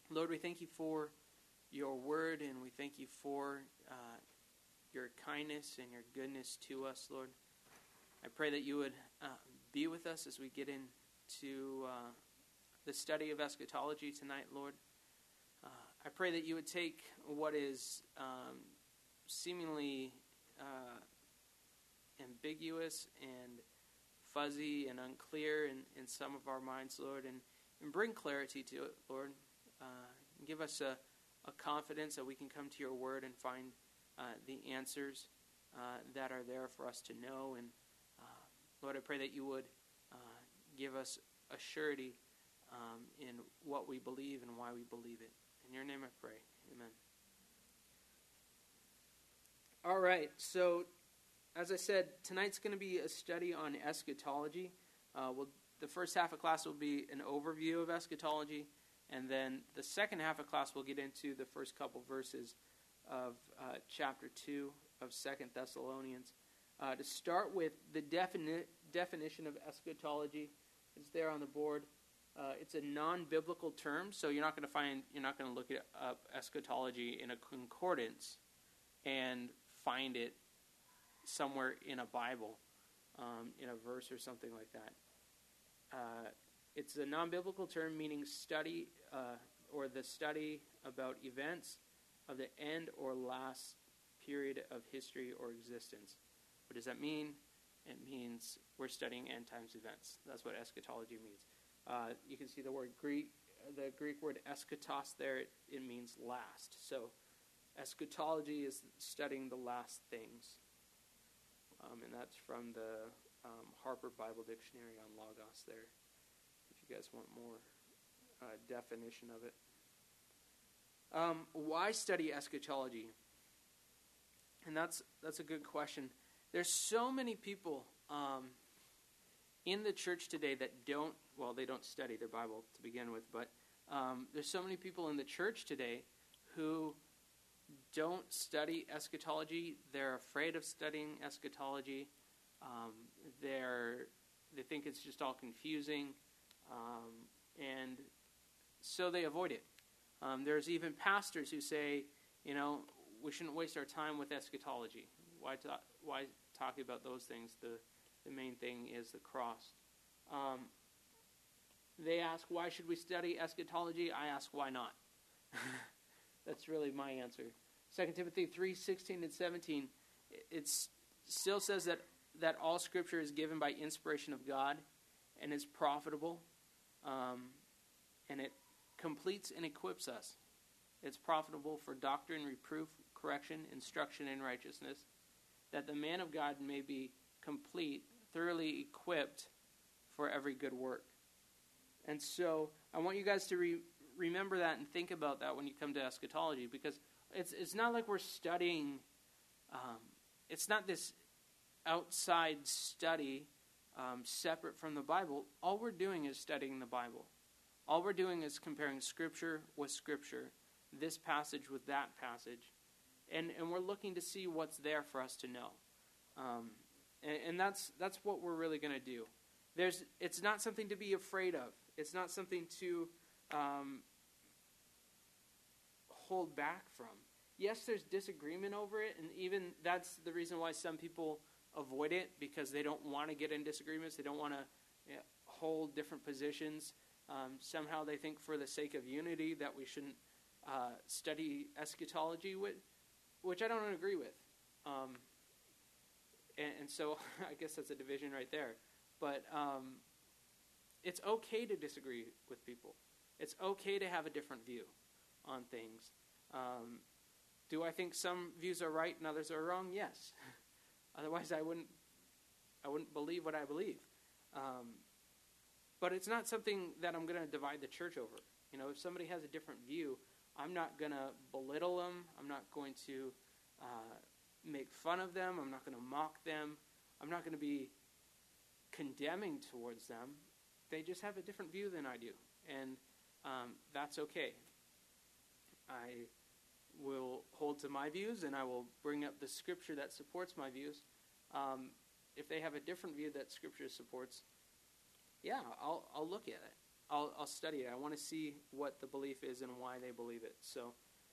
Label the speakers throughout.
Speaker 1: Lord, we thank you for your word, and we thank you for your kindness and your goodness to us, Lord. I pray that you would be with us as we get into the study of eschatology tonight, Lord. I pray that you would take what is seemingly ambiguous and fuzzy and unclear in some of our minds, Lord, and bring clarity to it, Lord. Give us a confidence that we can come to your word and find the answers that are there for us to know. And Lord, I pray that you would give us a surety in what we believe and why we believe it. In your name I pray. Amen. All right, so as I said, tonight's going to be a study on eschatology. The first half of class will be an overview of eschatology, and then the second half of class will get into the first couple verses of chapter 2 of 2 Thessalonians. To start with, the definition of eschatology is there on the board. It's a non-biblical term, so you're not going to look up eschatology in a concordance and find it somewhere in a Bible, in a verse or something like that. It's a non-biblical term meaning study or the study about events of the end or last period of history or existence. What does that mean? It means we're studying end times events. That's what eschatology means. You can see the Greek word eschatos there. It means last. So eschatology is studying the last things. And that's from the Harper Bible Dictionary on Logos there, if you guys want more definition of it. Why study eschatology? And that's a good question. There's so many people in the church today that they don't study their Bible to begin with, but there's so many people in the church today who don't study eschatology. They're afraid of studying eschatology. They think it's just all confusing, and so they avoid it. There's even pastors who say, we shouldn't waste our time with eschatology. Why talk about those things? The main thing is the cross. They ask, why should we study eschatology? I ask, why not? That's really my answer. 2 Timothy 3:16 and 17, it still says that all Scripture is given by inspiration of God and is profitable, and it completes and equips us. It's profitable for doctrine, reproof, correction, instruction in righteousness, that the man of God may be complete, thoroughly equipped for every good work. And so I want you guys to remember that and think about that when you come to eschatology, because it's not like we're studying, it's not this outside study separate from the Bible. All we're doing is studying the Bible. All we're doing is comparing Scripture with Scripture, this passage with that passage, and we're looking to see what's there for us to know. And that's what we're really going to do. It's not something to be afraid of. It's not something to hold back from. Yes, there's disagreement over it, and even that's the reason why some people avoid it, because they don't want to get in disagreements. They don't want to hold different positions. Somehow they think for the sake of unity that we shouldn't study eschatology, which I don't agree with. And so I guess that's a division right there. But it's okay to disagree with people. It's okay to have a different view on things. Do I think some views are right and others are wrong? Yes. Otherwise, I wouldn't believe what I believe. But it's not something that I'm going to divide the church over. If somebody has a different view, I'm not going to belittle them. I'm not going to make fun of them. I'm not going to mock them. I'm not going to be condemning towards them. They just have a different view than I do, and that's okay. I will hold to my views, and I will bring up the Scripture that supports my views. If they have a different view that Scripture supports, yeah, I'll look at it. I'll study it. I want to see what the belief is and why they believe it. So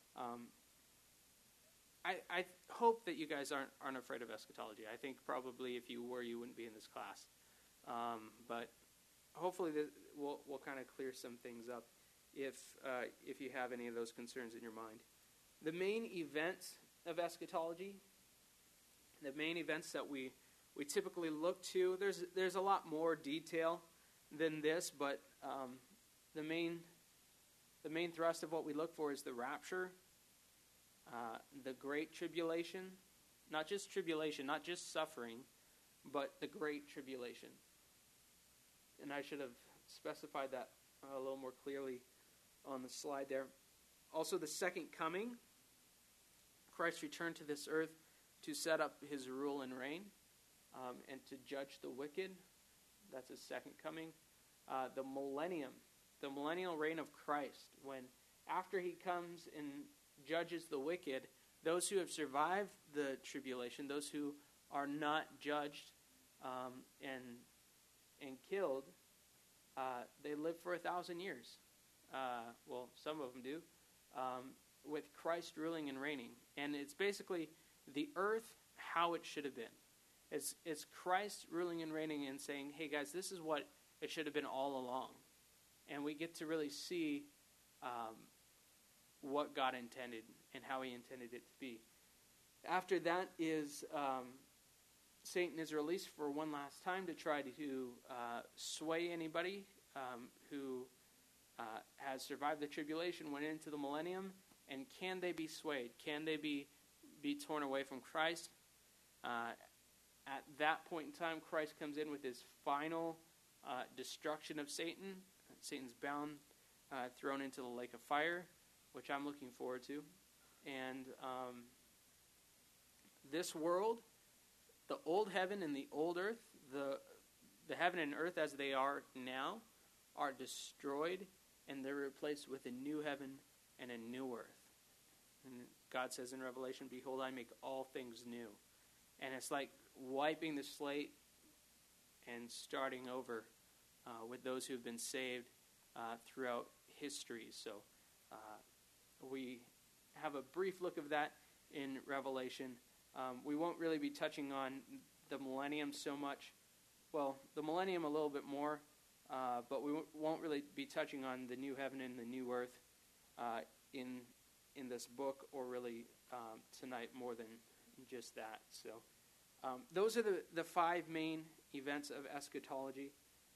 Speaker 1: I hope that you guys aren't afraid of eschatology. I think probably if you were, you wouldn't be in this class. But hopefully we'll kind of clear some things up if you have any of those concerns in your mind. The main events of eschatology, the main events that we typically look to, there's a lot more detail than this, but the main thrust of what we look for is the rapture, the great tribulation, not just tribulation, not just suffering, but the great tribulation. And I should have specified that a little more clearly on the slide there. Also, the second coming, Christ returned to this earth to set up his rule and reign, and to judge the wicked. That's his second coming. The millennial reign of Christ, when after he comes and judges the wicked, those who have survived the tribulation, those who are not judged and killed, they live for 1,000 years. Well, some of them do, with Christ ruling and reigning. And it's basically the earth how it should have been. It's Christ ruling and reigning and saying, hey guys, this is what it should have been all along. And we get to really see what God intended and how he intended it to be. After that is Satan is released for one last time to try to sway anybody who has survived the tribulation, went into the millennium, and can they be swayed? Can they be torn away from Christ? At that point in time, Christ comes in with his final destruction of Satan. Satan's bound, thrown into the lake of fire, which I'm looking forward to. And this world, the old heaven and the old earth, the heaven and earth as they are now, are destroyed, and they're replaced with a new heaven and a new earth. And God says in Revelation, behold, I make all things new. And it's like wiping the slate and starting over with those who have been saved throughout history. So we have a brief look of that in Revelation. We won't really be touching on the millennium so much. Well, the millennium a little bit more, but we won't really be touching on the new heaven and the new earth in this book, or really tonight more than just that. So those are the five main events of eschatology.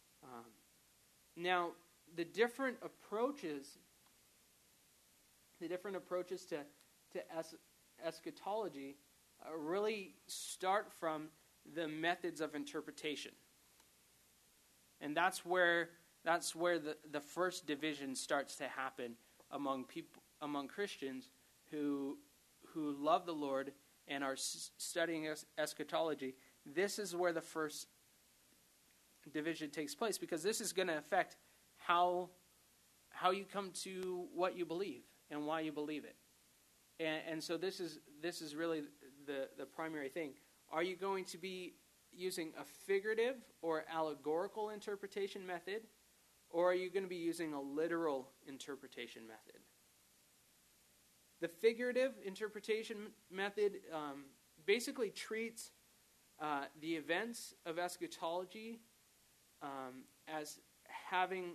Speaker 1: Now, the different approaches to eschatology really start from the methods of interpretation. And that's where the first division starts to happen among Christians who love the Lord and are studying eschatology. This is where the first division takes place, because this is going to affect how you come to what you believe and why you believe it. And so this is really the primary thing. Are you going to be using a figurative or allegorical interpretation method, or are you going to be using a literal interpretation method? The figurative interpretation method basically treats the events of eschatology as having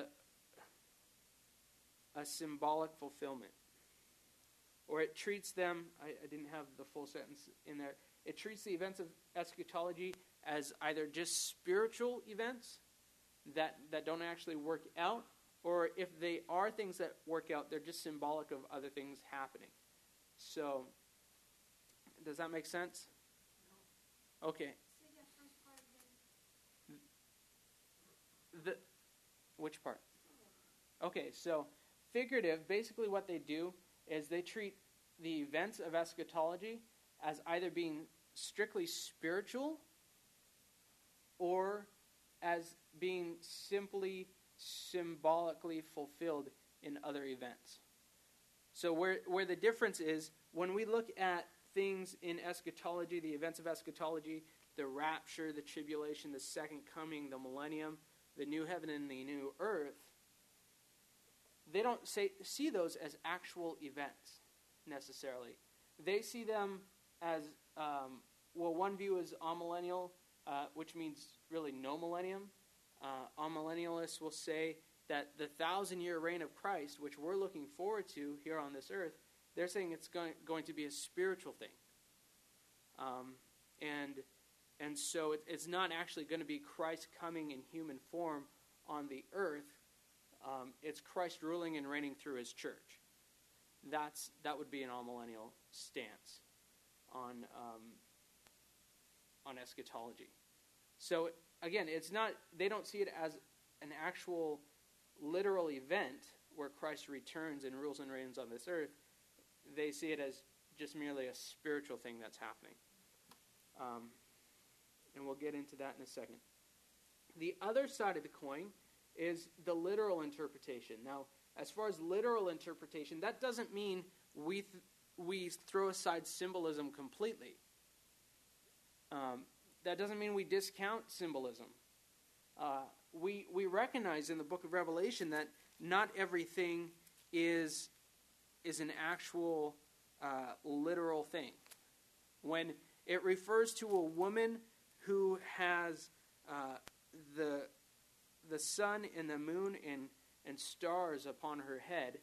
Speaker 1: a symbolic fulfillment. Or it treats them, I didn't have the full sentence in there, it treats the events of eschatology as either just spiritual events that don't actually work out, or if they are things that work out, they're just symbolic of other things happening. So, does that make sense? No. Okay.
Speaker 2: Say that first part again.
Speaker 1: Which part? Okay, so figurative, basically what they do is they treat the events of eschatology as either being strictly spiritual or as being simply symbolically fulfilled in other events. So where the difference is, when we look at things in eschatology, the events of eschatology, the rapture, the tribulation, the second coming, the millennium, the new heaven and the new earth, they don't see those as actual events necessarily. They see them as, one view is amillennial, which means really no millennium. Amillennialists will say that the 1,000-year reign of Christ, which we're looking forward to here on this earth, they're saying it's going to be a spiritual thing. And so it's not actually going to be Christ coming in human form on the earth. It's Christ ruling and reigning through his church. That would be an amillennial stance on eschatology. So again, it's not, they don't see it as an actual literal event where Christ returns and rules and reigns on this earth. They see it as just merely a spiritual thing that's happening. And we'll get into that in a second. The other side of the coin is the literal interpretation. Now, as far as literal interpretation, that doesn't mean we throw aside symbolism completely. That doesn't mean we discount symbolism. We recognize in the book of Revelation that not everything is an actual literal thing. When it refers to a woman who has the sun and the moon and stars upon her head,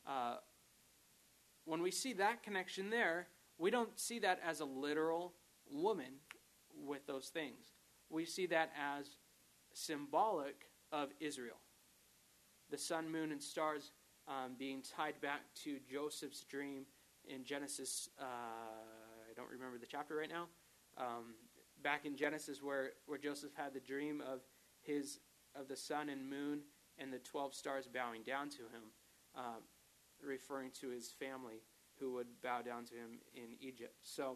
Speaker 1: when we see that connection there, we don't see that as a literal woman with those things. We see that as symbolic of Israel. The sun, moon, and stars being tied back to Joseph's dream in Genesis. I don't remember the chapter right now. Back in Genesis, where Joseph had the dream of the sun and moon and the 12 stars bowing down to him, referring to his family who would bow down to him in Egypt. So,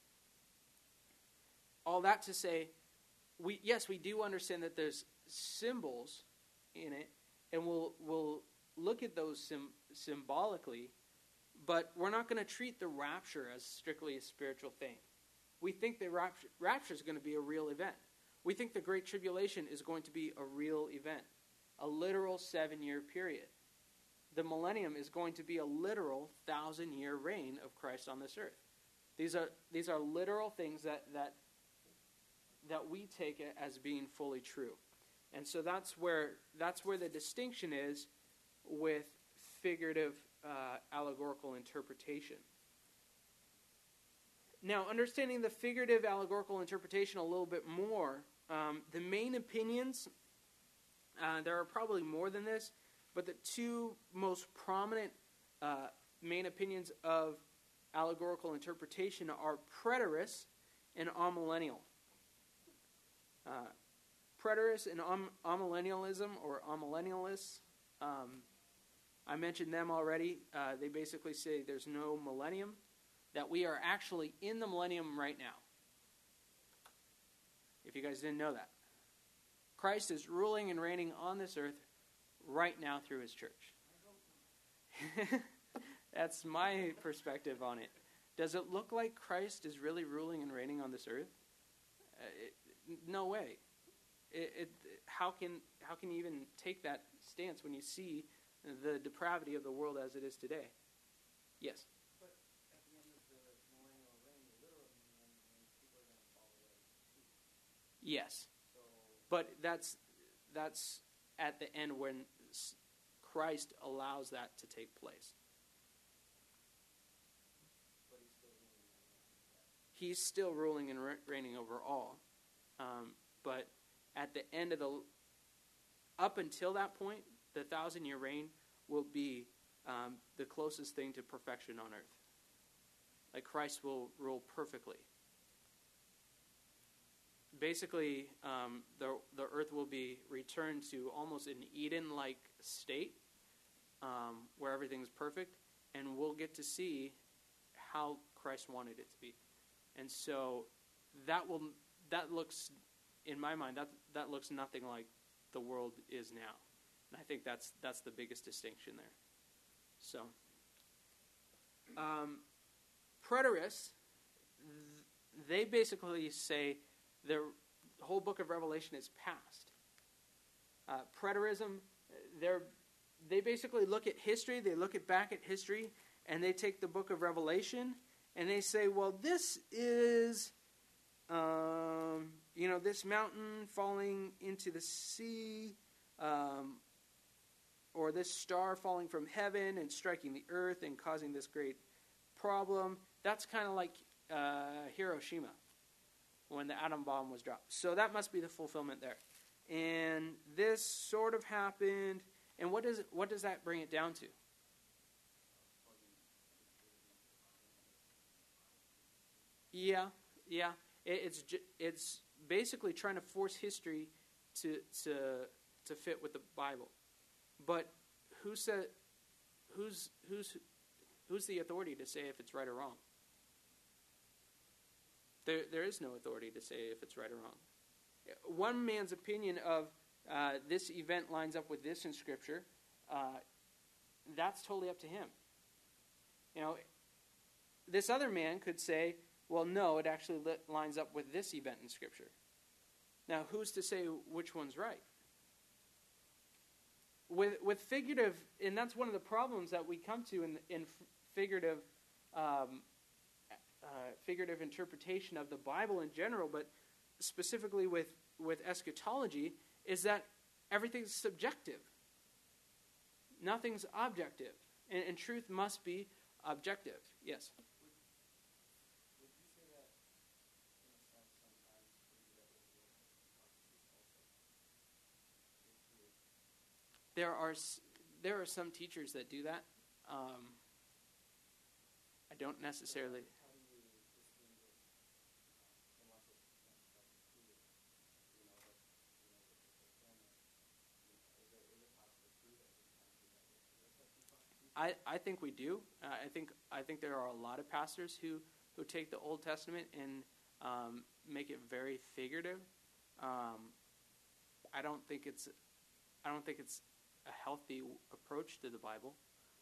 Speaker 1: all that to say, we do understand that there's symbols in it, and we'll look at those symbolically, but we're not going to treat the rapture as strictly a spiritual thing. We think the rapture is going to be a real event. We think the Great Tribulation is going to be a real event, a literal 7-year period. The millennium is going to be a literal 1,000-year reign of Christ on this earth. These are literal things that we take as being fully true. And so that's where the distinction is with figurative allegorical interpretation. Now, understanding the figurative allegorical interpretation a little bit more, the main opinions, there are probably more than this, but the two most prominent main opinions of allegorical interpretation are preterist and amillennial. Preterists and amillennialism, or amillennialists, I mentioned them already. They basically say there's no millennium, that we are actually in the millennium right now. If you guys didn't know that. Christ is ruling and reigning on this earth right now through his church. That's my perspective on it. Does it look like Christ is really ruling and reigning on this earth? No way. How can you even take that stance when you see the depravity of the world as it is today? Yes?
Speaker 3: But at the end of the millennial reign, literally, people are going to fall away too.
Speaker 1: Yes.
Speaker 3: So,
Speaker 1: but that's at the end when Christ allows that to take place.
Speaker 3: but he's still ruling.
Speaker 1: He's still ruling and reigning over all. But at the end of up until that point, the 1,000-year reign will be the closest thing to perfection on earth. Like Christ will rule perfectly. Basically, the earth will be returned to almost an Eden-like state, where everything is perfect, and we'll get to see how Christ wanted it to be. And so that looks, in my mind, that looks nothing like the world is now. And I think that's the biggest distinction there. So, preterists, they basically say the whole book of Revelation is past. Preterism, they basically look at history, they look back at history, and they take the book of Revelation, and they say, well, this is, this mountain falling into the sea, or this star falling from heaven and striking the earth and causing this great problem. That's kind of like Hiroshima, when the atom bomb was dropped. So that must be the fulfillment there. And this sort of happened. And what does that bring it down to? Yeah. It's basically trying to force history to fit with the Bible. But who's the authority to say if it's right or wrong? There is no authority to say if it's right or wrong. One man's opinion of this event lines up with this in Scripture, that's totally up to him. This other man could say, well, no, it actually lines up with this event in Scripture. Now, who's to say which one's right? With figurative, and that's one of the problems that we come to in figurative interpretation of the Bible in general, but specifically with eschatology, is that everything's subjective. Nothing's objective. And truth must be objective. Yes?
Speaker 3: Would you say that, in a sense, sometimes figurative also?
Speaker 1: There are some teachers that do that. I don't necessarily.
Speaker 3: How do you distinguish, unless it's included, the fulfillment? Is it possible to prove that we can do that?
Speaker 1: I think we do. I think there are a lot of pastors who take the Old Testament and make it very figurative. I don't think it's a healthy approach to the Bible.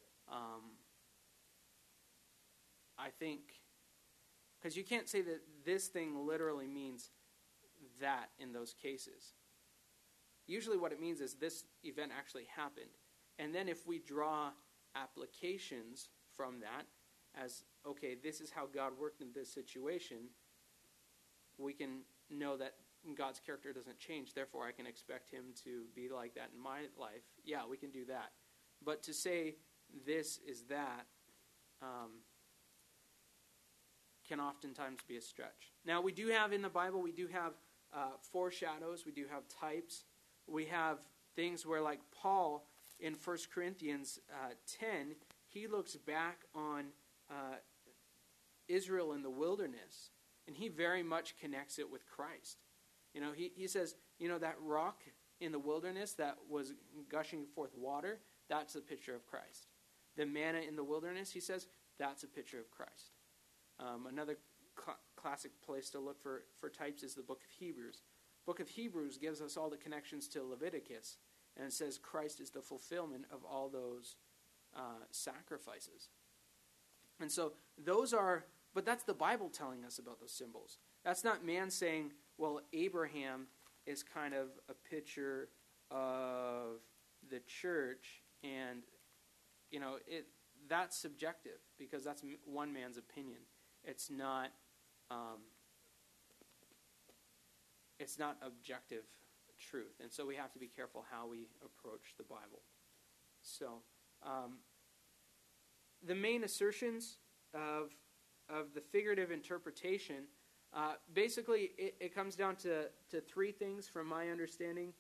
Speaker 1: I think, because you can't say that this thing literally means that in those cases. Usually what it means is this event actually happened. And then if we draw applications from that as, okay, this is how God worked in this situation, we can know that God's character doesn't change, therefore I can expect him to be like that in my life. Yeah, we can do that. But to say this is that can oftentimes be a stretch. Now, we do have in the Bible, we do have foreshadows, we do have types. We have things where, like Paul in 1 Corinthians 10, he looks back on Israel in the wilderness, and he very much connects it with Christ. He says, that rock in the wilderness that was gushing forth water, that's a picture of Christ. The manna in the wilderness, he says, that's a picture of Christ. Another classic place to look for types is the book of Hebrews. Book of Hebrews gives us all the connections to Leviticus, and it says Christ is the fulfillment of all those sacrifices. And so but that's the Bible telling us about those symbols. That's not man saying, well, Abraham is kind of a picture of the church, and, that's subjective, because that's one man's opinion. It's not objective truth, and so we have to be careful how we approach the Bible. So, the main assertions of the figurative interpretation, basically, it comes down to three things from my understanding.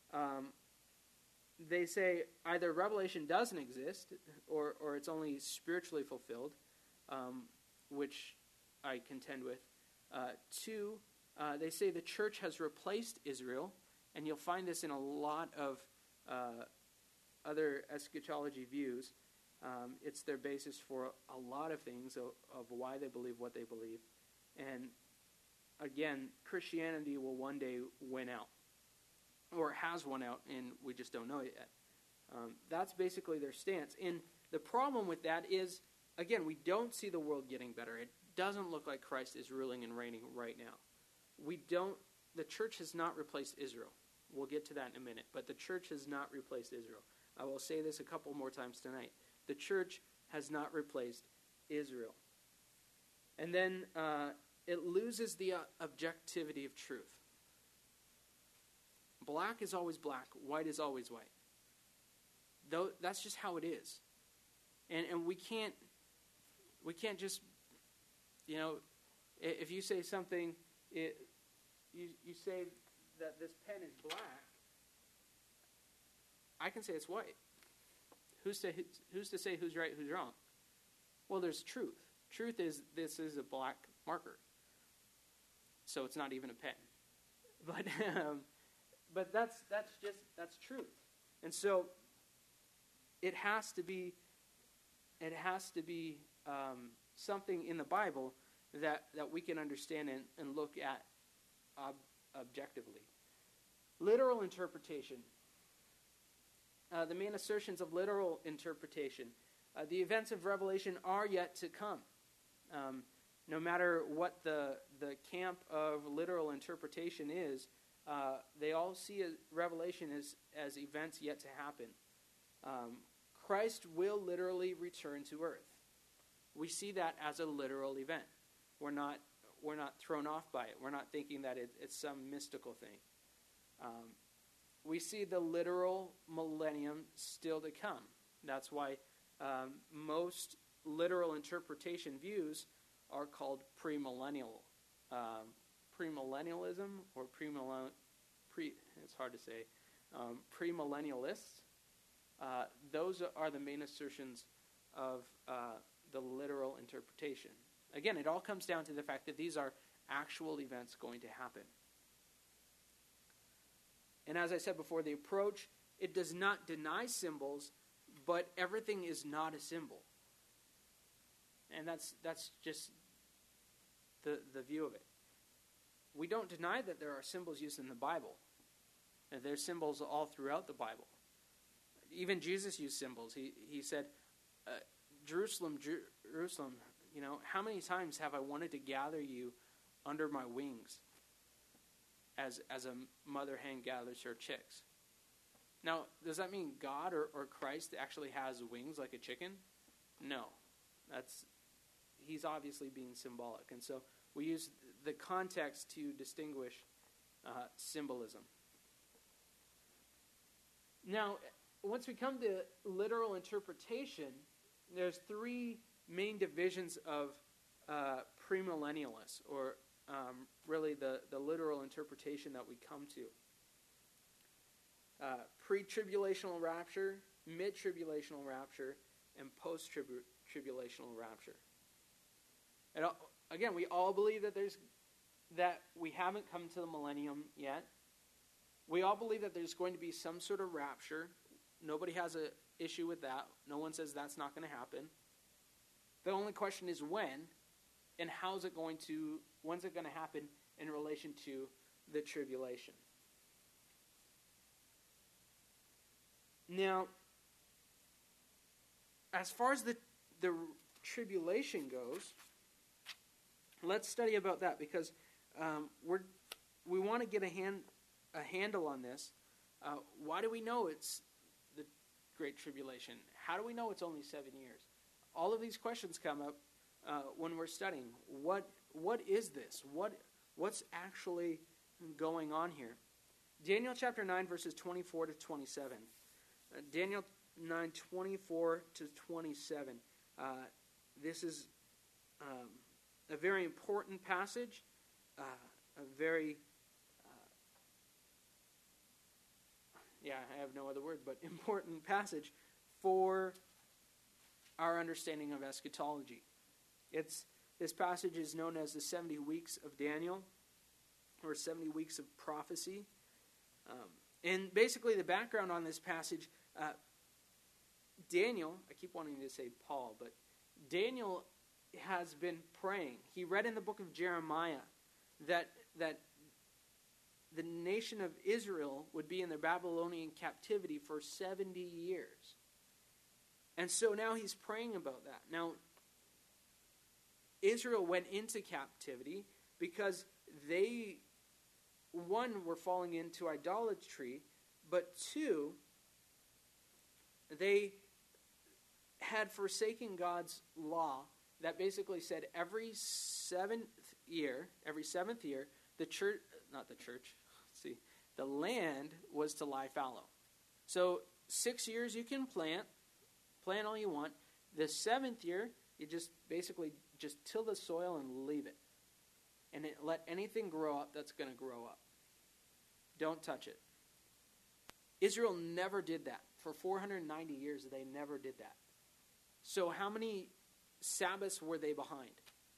Speaker 1: They say either Revelation doesn't exist, or it's only spiritually fulfilled, which I contend with. Two, they say the church has replaced Israel, and you'll find this in a lot of other eschatology views. It's their basis for a lot of things of why they believe what they believe. And again, Christianity will one day win out, or has won out, and we just don't know it yet. That's basically their stance. And the problem with that is, again, we don't see the world getting better. It doesn't look like Christ is ruling and reigning right now. The church has not replaced Israel. We'll get to that in a minute, but the church has not replaced Israel. I will say this a couple more times tonight. The church has not replaced Israel. And then it loses the objectivity of truth. Black is always black. White is always white. Though that's just how it is. And we can't just, if you say something, you say that this pen is black, I can say it's white. Who's to say who's right, who's wrong? Well, there's truth. Truth is this is a black marker, so it's not even a pen. But that's truth, and so it has to be something in the Bible that we can understand and look at objectively. Literal interpretation. The main assertions of literal interpretation. The events of Revelation are yet to come. No matter what the camp of literal interpretation is, they all see Revelation as events yet to happen. Christ will literally return to earth. We see that as a literal event. We're not thrown off by it. We're not thinking that it's some mystical thing. We see the literal millennium still to come. That's why most literal interpretation views are called premillennial. Premillennialism or it's hard to say. Premillennialists. Those are the main assertions of the literal interpretation. Again, it all comes down to the fact that these are actual events going to happen. And as I said before, the approach, it does not deny symbols, but everything is not a symbol. And that's just the view of it. We don't deny that there are symbols used in the Bible. And there's symbols all throughout the Bible. Even Jesus used symbols. He said, Jerusalem, Jerusalem, how many times have I wanted to gather you under my wings as a mother hen gathers her chicks? Now, does that mean God or Christ actually has wings like a chicken? No. He's obviously being symbolic. And so we use the context to distinguish symbolism. Now, once we come to literal interpretation, there's three main divisions of premillennialists, or really the literal interpretation that we come to. Pre-tribulational rapture, mid-tribulational rapture, and post-tribulational rapture. And again, we all believe that we haven't come to the millennium yet. We all believe that there's going to be some sort of rapture. Nobody has an issue with that. No one says that's not going to happen. The only question is when, and when's it going to happen in relation to the tribulation. Now, as far as the tribulation goes, let's study about that, because we want to get a handle on this. Why do we know it's the Great Tribulation? How do we know it's only 7 years? All of these questions come up when we're studying. What is this? What's actually going on here? Daniel chapter 9, verses 24 to 27. Daniel 9, 24 to 27. This is a very important passage, a very, I have no other word, but important passage for our understanding of eschatology. This passage is known as the 70 weeks of Daniel, or 70 weeks of prophecy. And basically the background on this passage, Daniel, I keep wanting to say Paul, but Daniel has been praying. He read in the book of Jeremiah that the nation of Israel would be in their Babylonian captivity for 70 years. And so now he's praying about that. Now, Israel went into captivity because they, one, were falling into idolatry, but two, they had forsaken God's law that basically said every seventh year, the land was to lie fallow. So 6 years you can plant all you want. The 7th year, you just basically just till the soil and leave it. And let anything grow up that's going to grow up. Don't touch it. Israel never did that. For 490 years, they never did that. So how many Sabbaths were they behind?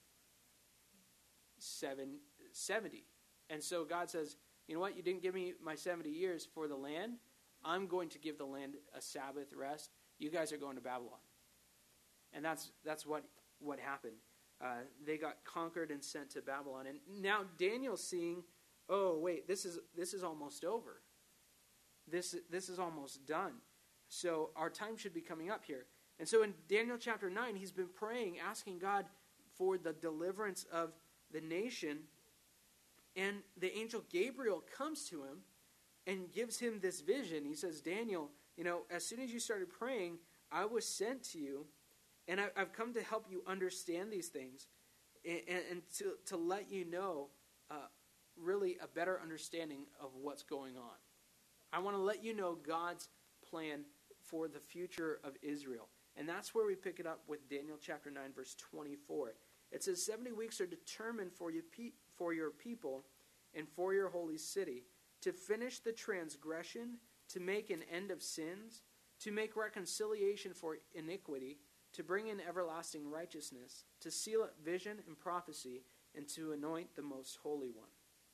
Speaker 1: 70. And so God says, you know what? You didn't give me my 70 years for the land. I'm going to give the land a Sabbath rest. You guys are going to Babylon. And that's what happened. They got conquered and sent to Babylon. And now Daniel's seeing, oh, wait, this is almost over. This is almost done. So our time should be coming up here. And so in Daniel chapter 9, he's been praying, asking God for the deliverance of the nation. And the angel Gabriel comes to him and gives him this vision. He says, Daniel, as soon as you started praying, I was sent to you. And I've come to help you understand these things and to let you know really a better understanding of what's going on. I want to let you know God's plan for the future of Israel. And that's where we pick it up with Daniel chapter 9, verse 24. It says, 70 weeks are determined for your people and for your holy city, to finish the transgression, to make an end of sins, to make reconciliation for iniquity, to bring in everlasting righteousness, to seal up vision and prophecy, and to anoint the most holy one.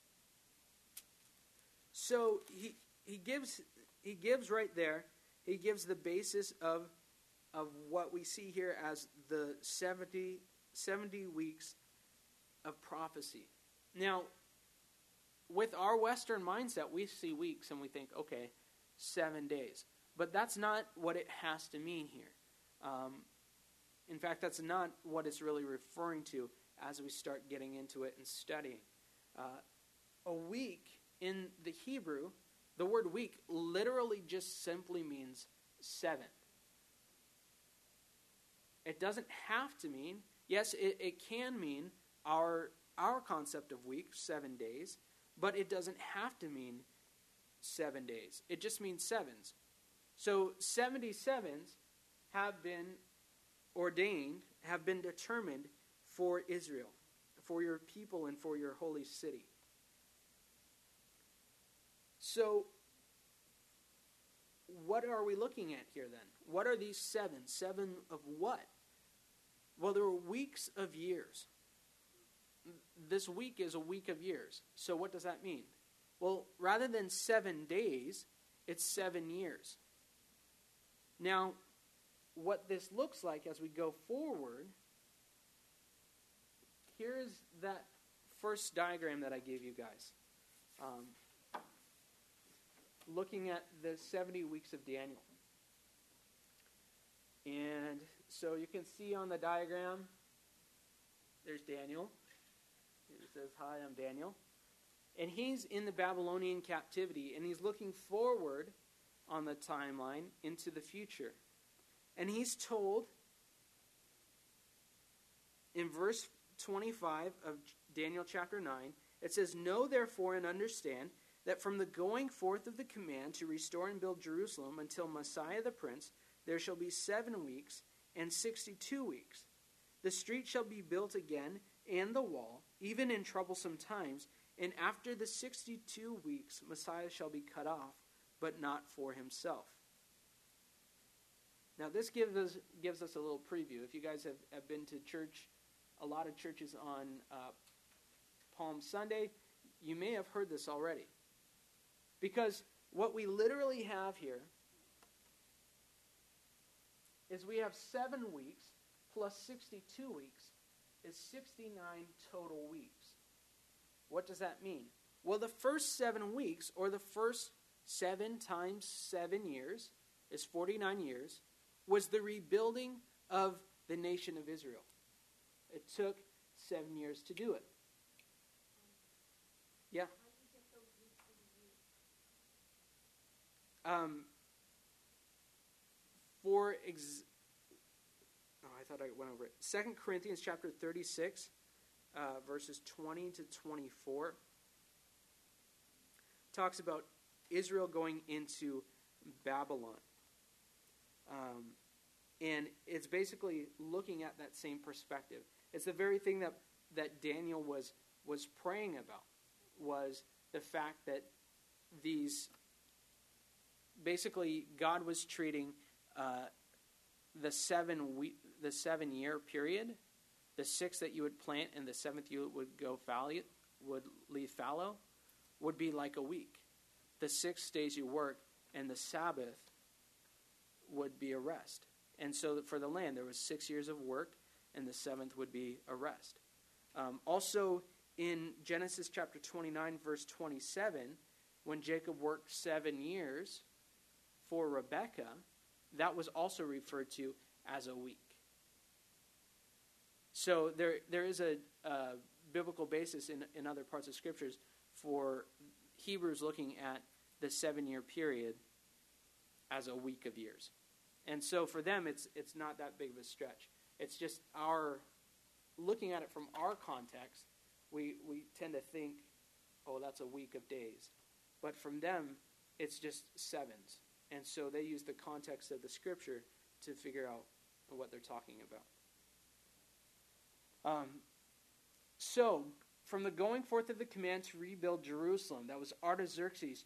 Speaker 1: So he gives right there, he gives the basis of what we see here as the 70 weeks of prophecy. Now, with our Western mindset, we see weeks and we think, okay, 7 days. But that's not what it has to mean here. In fact, that's not what it's really referring to as we start getting into it and studying. A week in the Hebrew, the word week literally just simply means 7. It doesn't have to mean, yes, it can mean our concept of week, 7 days, but it doesn't have to mean 7 days. It just means sevens. So 77s have been ordained, have been determined for Israel, for your people and for your holy city. So what are we looking at here then? What are these 7? 7 of what? Well, there are weeks of years. This week is a week of years. So what does that mean? Well, rather than 7 days, it's 7 years. Now, what this looks like as we go forward, here's that first diagram that I gave you guys. Looking at the 70 weeks of Daniel. And so you can see on the diagram, there's Daniel. It says, hi, I'm Daniel. And he's in the Babylonian captivity, and he's looking forward on the timeline into the future. And he's told in verse 25 of Daniel chapter 9, it says, know therefore and understand that from the going forth of the command to restore and build Jerusalem until Messiah the Prince, there shall be 7 weeks and 62 weeks. The street shall be built again, and the wall, even in troublesome times, and after the 62 weeks Messiah shall be cut off, but not for himself. Now this gives us a little preview. If you guys have been to church, a lot of churches on Palm Sunday, you may have heard this already. Because what we literally have here is we have 7 weeks plus 62 weeks is 69 total weeks. What does that mean? Well, the first 7 weeks, or the first 7 times 7 years, is 49 years, was the rebuilding of the nation of Israel. It took 7 years to do it. Yeah.
Speaker 2: How do you get those weeks in the year?
Speaker 1: I thought I went over it. 2 Corinthians chapter 36, verses 20 to 24, talks about Israel going into Babylon. And it's basically looking at that same perspective. It's the very thing that Daniel was praying about, was the fact that basically God was treating the 7 year period, the 6 that you would plant and the 7th you would leave fallow, would be like a week. The 6 days you work and the Sabbath would be a rest. And so for the land, there was 6 years of work, and the 7th would be a rest. Also, in Genesis chapter 29, verse 27, when Jacob worked 7 years for Rebekah, that was also referred to as a week. So there is a biblical basis in other parts of Scriptures for Hebrews looking at the 7 year period as a week of years. And so for them, it's not that big of a stretch. It's just looking at it from our context, we tend to think, oh, that's a week of days. But from them, it's just 7s. And so they use the context of the Scripture to figure out what they're talking about. So, from the going forth of the command to rebuild Jerusalem, that was Artaxerxes,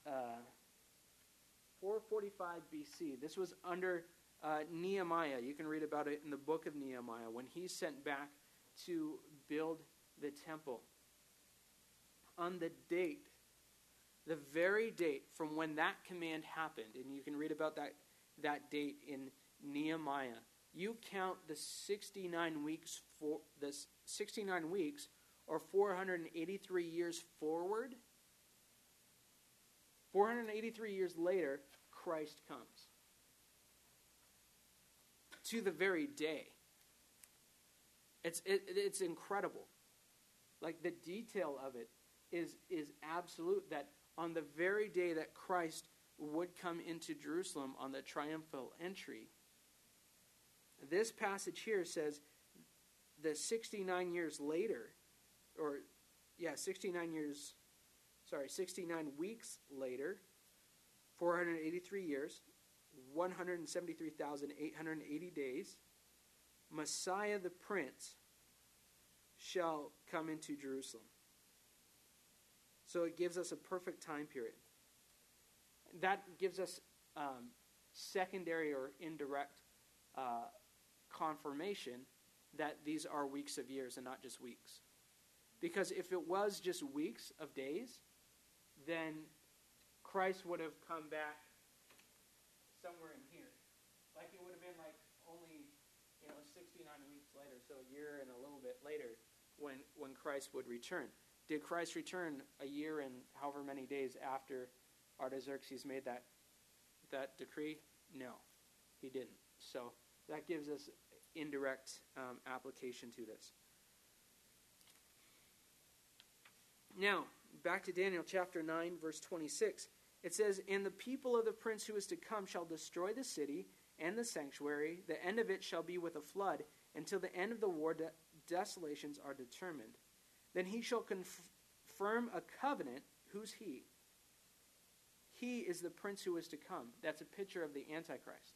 Speaker 1: 445 BC. This was under Nehemiah. You can read about it in the book of Nehemiah, when he's sent back to build the temple. On the date, the very date from when that command happened, and you can read about that date in Nehemiah, you count the 69 weeks or 483 years forward. 483 years later, Christ comes. To the very day. It's incredible. Like, the detail of it is absolute, that on the very day that Christ would come into Jerusalem on the triumphal entry, this passage here says the 69 years later, 69 weeks later, 483 years, 173,880 days, Messiah the Prince shall come into Jerusalem. So it gives us a perfect time period. That gives us secondary or indirect confirmation that these are weeks of years and not just weeks. Because if it was just weeks of days, then Christ would have come back somewhere in here. Like, it would have been like only 69 weeks later, so a year and a little bit later when Christ would return. Did Christ return a year and however many days after Artaxerxes made that decree? No, he didn't. So that gives us indirect application to this. Now, back to Daniel chapter 9, verse 26. It says, "And the people of the prince who is to come shall destroy the city and the sanctuary. The end of it shall be with a flood. Until the end of the war, desolations are determined. Then he shall confirm a covenant." Who's he? He is the prince who is to come. That's a picture of the Antichrist.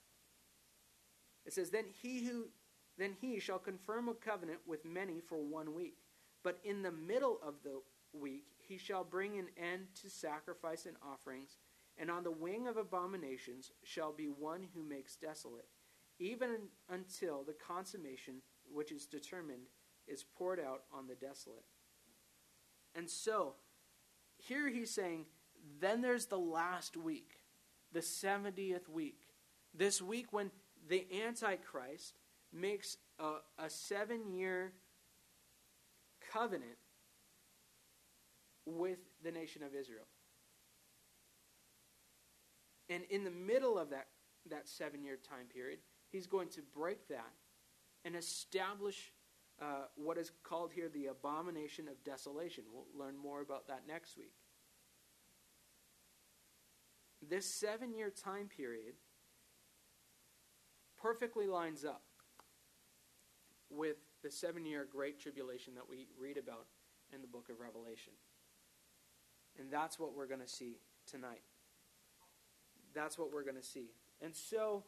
Speaker 1: It says, Then he shall confirm a covenant with many for 1 week. But in the middle of the week he shall bring an end to sacrifice and offerings, and on the wing of abominations shall be one who makes desolate, even until the consummation which is determined is poured out on the desolate. And so, here he's saying, then there's the last week, the 70th week. This week when the Antichrist makes a 7-year covenant with the nation of Israel. And in the middle of that 7-year time period, he's going to break that and establish what is called here the abomination of desolation. We'll learn more about that next week. This 7-year time period perfectly lines up with the 7-year Great Tribulation that we read about in the book of Revelation. And that's what we're going to see tonight. That's what we're going to see. And so,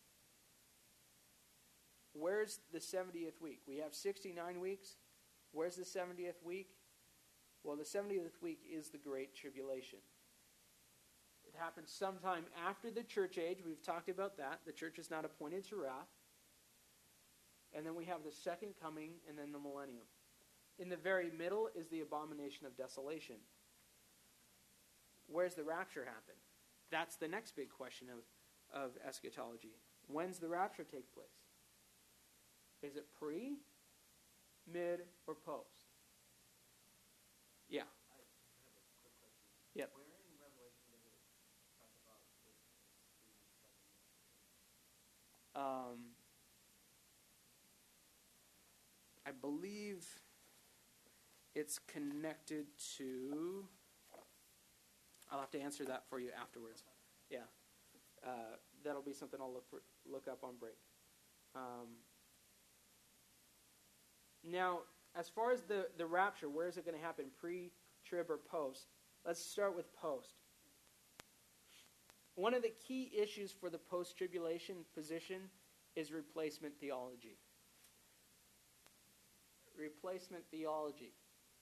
Speaker 1: where's the 70th week? We have 69 weeks. Where's the 70th week? Well, the 70th week is the Great Tribulation. It happens sometime after the church age. We've talked about that. The church is not appointed to wrath. And then we have the second coming and then the millennium. In the very middle is the abomination of desolation. Where's the rapture happen? That's the next big question of eschatology. When's the rapture take place? Is it pre, mid, or post? Yeah.
Speaker 3: I have a quick question.
Speaker 1: Yep.
Speaker 3: Where in Revelation does it talk about this being 7 years?
Speaker 1: I believe it's connected to... I'll have to answer that for you afterwards. Yeah. That'll be something I'll look up on break. Now, as far as the rapture, where is it going to happen? Pre-trib or post? Let's start with post. One of the key issues for the post-tribulation position is replacement theology. Replacement theology.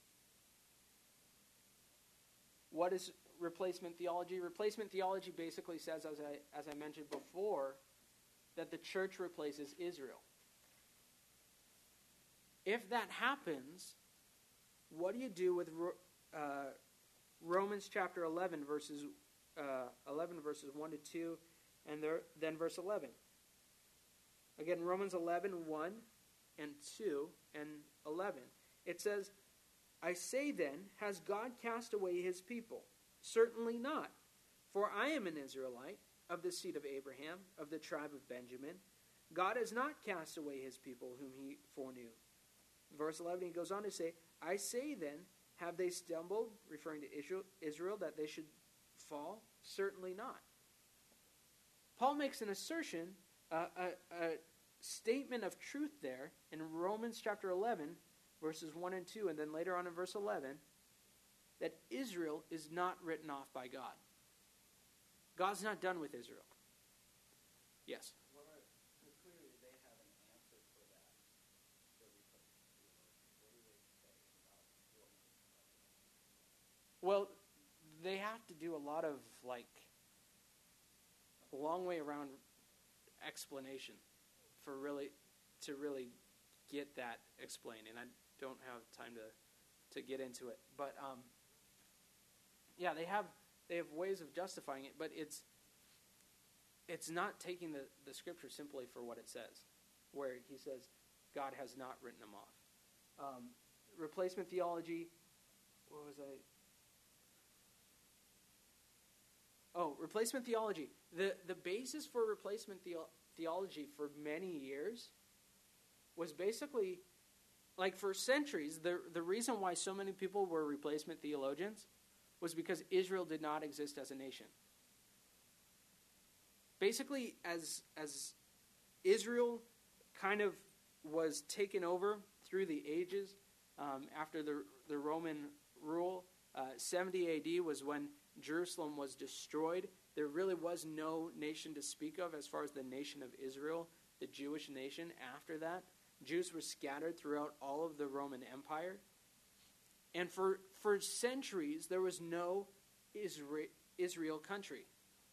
Speaker 1: What is replacement theology? Replacement theology basically says, as I mentioned before, that the church replaces Israel. If that happens, what do you do with Romans chapter 11, verses 1 to 2, and then verse 11? Again, Romans 11, 1 and 2 and 11. It says, I say then, has God cast away his people? Certainly not. For I am an Israelite, of the seed of Abraham, of the tribe of Benjamin. God has not cast away his people whom he foreknew. Verse 11, he goes on to say, I say then, have they stumbled, referring to Israel, that they should fall? Certainly not. Paul makes an assertion, a statement of truth there in Romans chapter 11, verses 1 and 2, and then later on in verse 11, that Israel is not written off by God. God's not done with Israel. Yes?
Speaker 3: Clearly they have an answer for that. The replacement theology. What do they say about
Speaker 1: Well, they have to do a lot of, a long way around explanation to really get that explained. And I don't have time to get into it. But, yeah, they have ways of justifying it, but it's not taking the scripture simply for what it says, where he says God has not written them off. Replacement theology, what was I... Oh, replacement theology. The basis for replacement theology for many years was basically, for centuries, the reason why so many people were replacement theologians was because Israel did not exist as a nation. Basically, as Israel kind of was taken over through the ages after the Roman rule, 70 AD was when Jerusalem was destroyed. There really was no nation to speak of as far as the nation of Israel, the Jewish nation. After that, Jews were scattered throughout all of the Roman Empire. And for centuries, there was no Israeli country.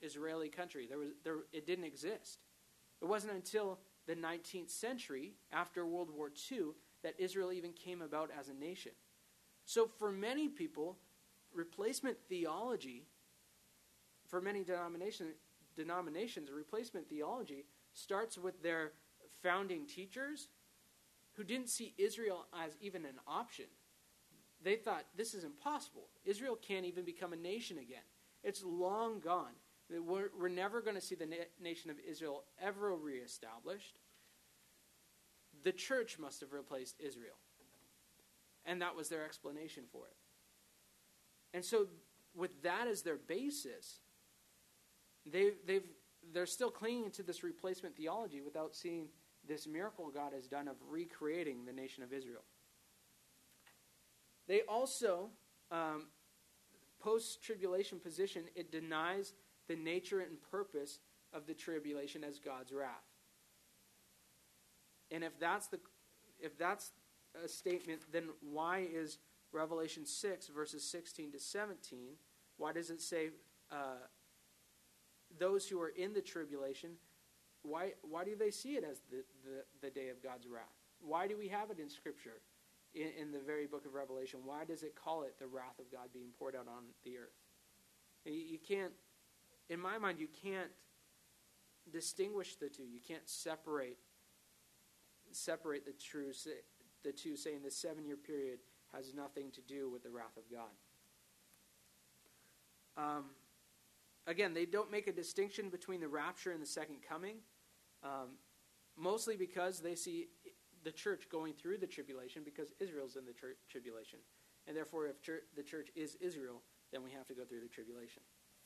Speaker 1: It didn't exist. It wasn't until the 19th century, after World War II, that Israel even came about as a nation. So for many people, replacement theology, for many denominations, replacement theology starts with their founding teachers who didn't see Israel as even an option. They thought, this is impossible. Israel can't even become a nation again. It's long gone. We're never going to see the nation of Israel ever reestablished. The church must have replaced Israel. And that was their explanation for it. And so, with that as their basis, they've they're still clinging to this replacement theology without seeing this miracle God has done of recreating the nation of Israel. They also, post-tribulation position, it denies the nature and purpose of the tribulation as God's wrath. And if that's a statement, then why is Revelation 6, verses 16 to 17, why does it say those who are in the tribulation, why do they see it as the day of God's wrath? Why do we have it in Scripture, in the very book of Revelation? Why does it call it the wrath of God being poured out on the earth? You can't, in my mind, you can't distinguish the two. You can't separate the two, saying the 7-year period has nothing to do with the wrath of God. Again, they don't make a distinction between the rapture and the second coming, mostly because they see the church going through the tribulation because Israel's in the tribulation. And therefore, if the church is Israel, then we have to go through the tribulation.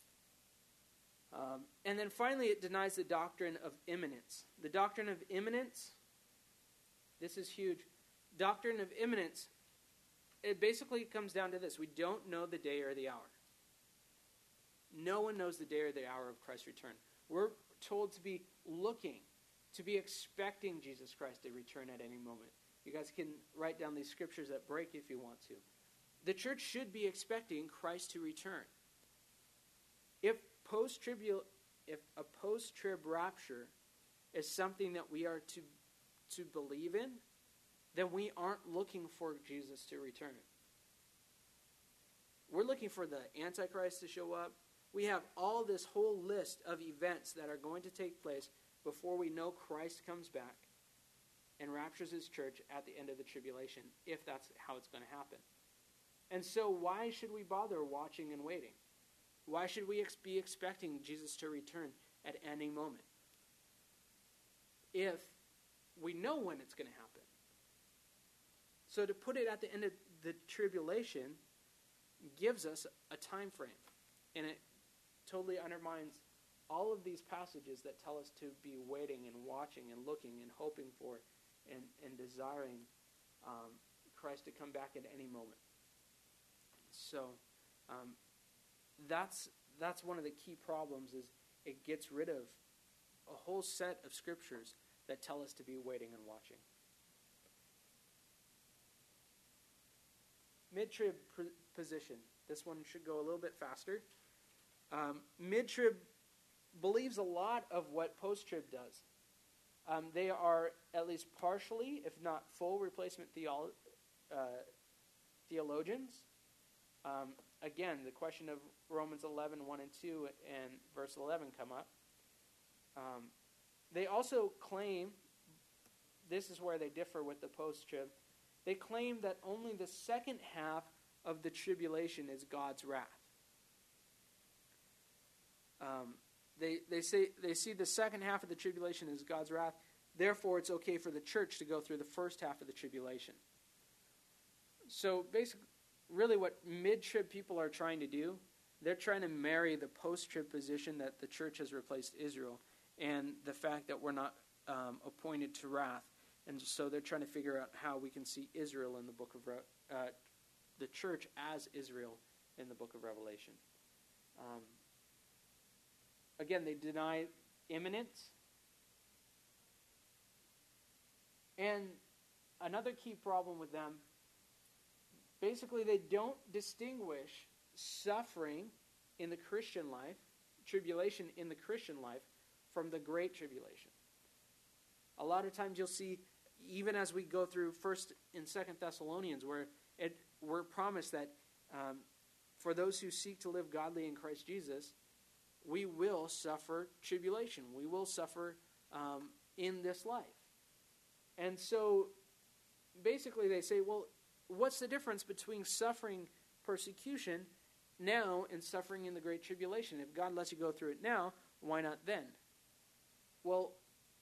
Speaker 1: And then finally, it denies the doctrine of imminence. The doctrine of imminence, this is huge. Doctrine of imminence, it basically comes down to this. We don't know the day or the hour. No one knows the day or the hour of Christ's return. We're told to be looking, to be expecting Jesus Christ to return at any moment. You guys can write down these scriptures at break if you want to. The church should be expecting Christ to return. If a post-trib rapture is something that we are to believe in, then we aren't looking for Jesus to return. We're looking for the Antichrist to show up. We have all this whole list of events that are going to take place before we know Christ comes back and raptures his church at the end of the tribulation, if that's how it's going to happen. And so why should we bother watching and waiting? Why should we be expecting Jesus to return at any moment if we know when it's going to happen? So to put it at the end of the tribulation gives us a time frame, and it totally undermines all of these passages that tell us to be waiting and watching and looking and hoping for and desiring Christ to come back at any moment. So that's one of the key problems, is it gets rid of a whole set of scriptures that tell us to be waiting and watching. Mid-trib position. This one should go a little bit faster. Mid-trib believes a lot of what post-trib does. They are at least partially, if not full, replacement theologians. Again, the question of Romans 11, 1 and 2 and verse 11 come up. They also claim, this is where they differ with the post-trib, they claim that only the second half of the tribulation is God's wrath. They see the second half of the tribulation as God's wrath. Therefore, it's okay for the church to go through the first half of the tribulation. So basically, really what mid-trib people are trying to do, they're trying to marry the post-trib position that the church has replaced Israel and the fact that we're not appointed to wrath. And so they're trying to figure out how we can see Israel in the book of the church as Israel in the book of Revelation. Again, they deny imminence. And another key problem with them, basically they don't distinguish suffering in the Christian life, tribulation in the Christian life, from the Great Tribulation. A lot of times you'll see, even as we go through 1st and 2nd Thessalonians, where we're promised that for those who seek to live godly in Christ Jesus, we will suffer tribulation. We will suffer in this life. And so basically they say, well, what's the difference between suffering persecution now and suffering in the Great Tribulation? If God lets you go through it now, why not then? Well,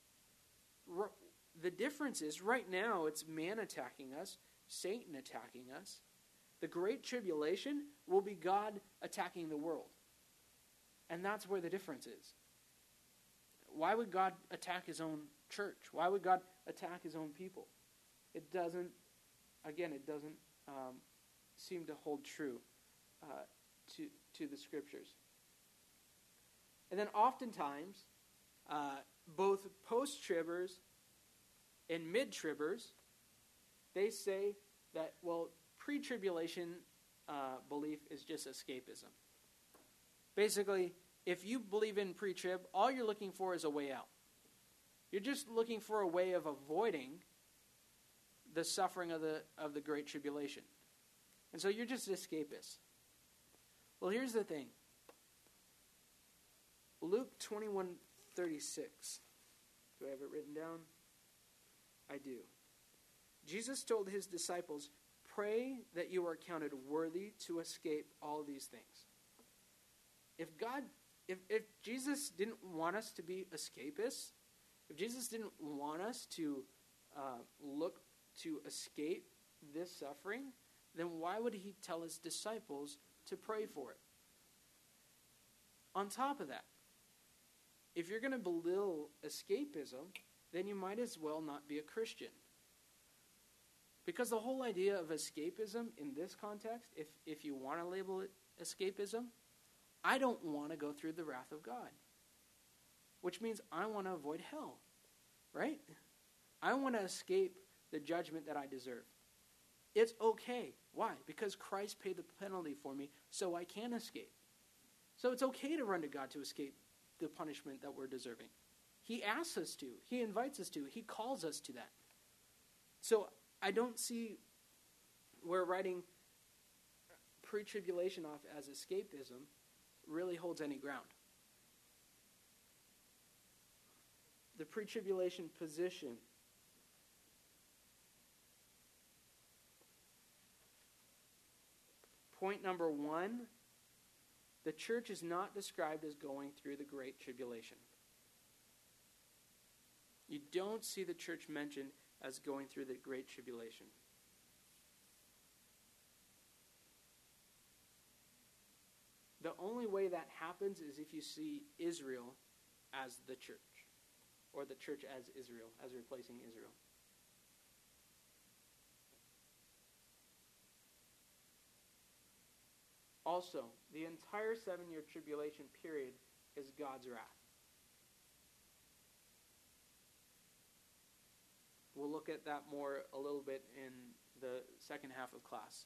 Speaker 1: the difference is right now it's man attacking us, Satan attacking us. The Great Tribulation will be God attacking the world. And that's where the difference is. why would God attack his own church? Why would God attack his own people? It doesn't seem to hold true to the scriptures. And then oftentimes, both post-tribbers and mid-tribbers, they say that, well, pre-tribulation belief is just escapism. Basically, if you believe in pre-trib, all you're looking for is a way out. You're just looking for a way of avoiding the suffering of the Great Tribulation. And so you're just escapists. Well, here's the thing. Luke 21:36. Do I have it written down? I do. Jesus told his disciples, "Pray that you are counted worthy to escape all these things." If Jesus didn't want us to be escapists, if Jesus didn't want us to look to escape this suffering, then why would he tell his disciples to pray for it? On top of that, if you're going to belittle escapism, then you might as well not be a Christian. Because the whole idea of escapism in this context, if you want to label it escapism, I don't want to go through the wrath of God. Which means I want to avoid hell, right? I want to escape the judgment that I deserve. It's okay. Why? Because Christ paid the penalty for me so I can escape. So it's okay to run to God to escape the punishment that we're deserving. He asks us to. He invites us to. He calls us to that. So I don't see where writing pre-tribulation off as escapism really holds any ground. The pre-tribulation position point number 1, the church is not described as going through the Great Tribulation. You don't see the church mentioned as going through the Great Tribulation. The only way that happens is if you see Israel as the church, or the church as Israel, as replacing Israel. Also, the entire 7-year tribulation period is God's wrath. We'll look at that more a little bit in the second half of class.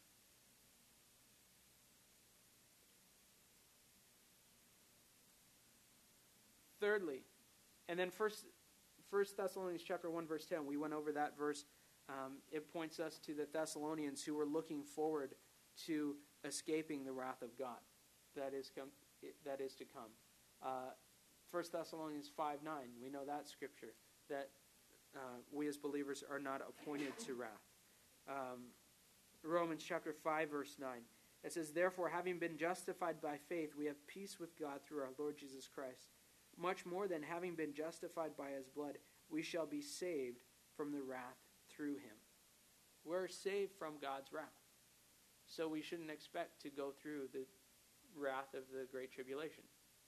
Speaker 1: Thirdly, and then First Thessalonians chapter 1, verse 10, we went over that verse. It points us to the Thessalonians who were looking forward to escaping the wrath of God that is to come. 1 Thessalonians 5:9, we know that scripture, that we as believers are not appointed to wrath. Romans chapter 5, verse 9, it says, "Therefore, having been justified by faith, we have peace with God through our Lord Jesus Christ. Much more than having been justified by his blood, we shall be saved from the wrath through him." We're saved from God's wrath. So we shouldn't expect to go through the wrath of the Great Tribulation.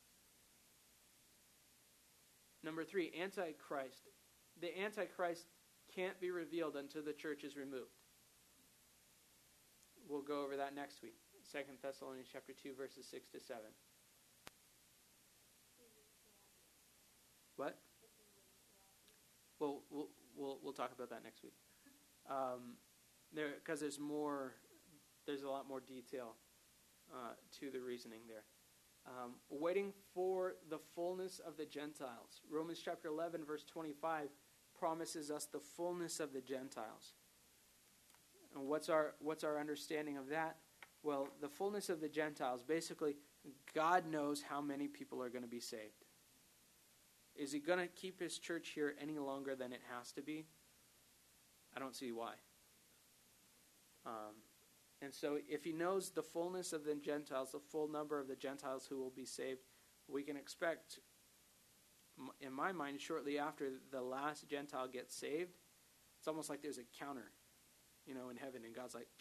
Speaker 1: Number 3, Antichrist. The Antichrist can't be revealed until the church is removed. We'll go over that next week. 2 Thessalonians chapter 2, verses 6 to 7. What? Well, we'll talk about that next week. Because there's a lot more detail to the reasoning there. Waiting for the fullness of the Gentiles. Romans chapter 11, verse 25 promises us the fullness of the Gentiles. And what's our understanding of that? Well, the fullness of the Gentiles, basically, God knows how many people are going to be saved. Is he going to keep his church here any longer than it has to be? I don't see why. And so if he knows the fullness of the Gentiles, the full number of the Gentiles who will be saved, we can expect, in my mind, shortly after the last Gentile gets saved, it's almost like there's a counter, in heaven, and God's like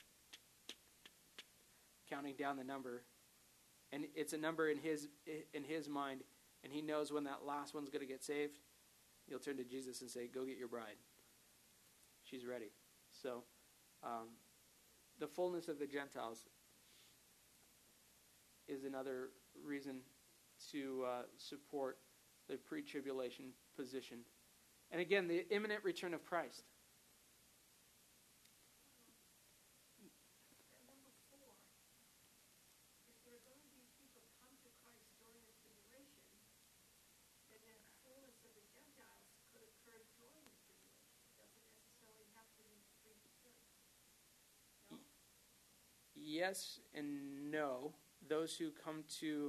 Speaker 1: counting down the number, and it's a number in his mind, and he knows when that last one's going to get saved, he'll turn to Jesus and say, go get your bride. She's ready. So the fullness of the Gentiles is another reason to support the pre-tribulation position. And again, the imminent return of Christ.
Speaker 2: And number 4, if there are going to be people come to Christ during the tribulation, then that fullness of the Gentiles could occur during the tribulation. It doesn't necessarily have to be pre-trib. No?
Speaker 1: Yes and no. Those who come to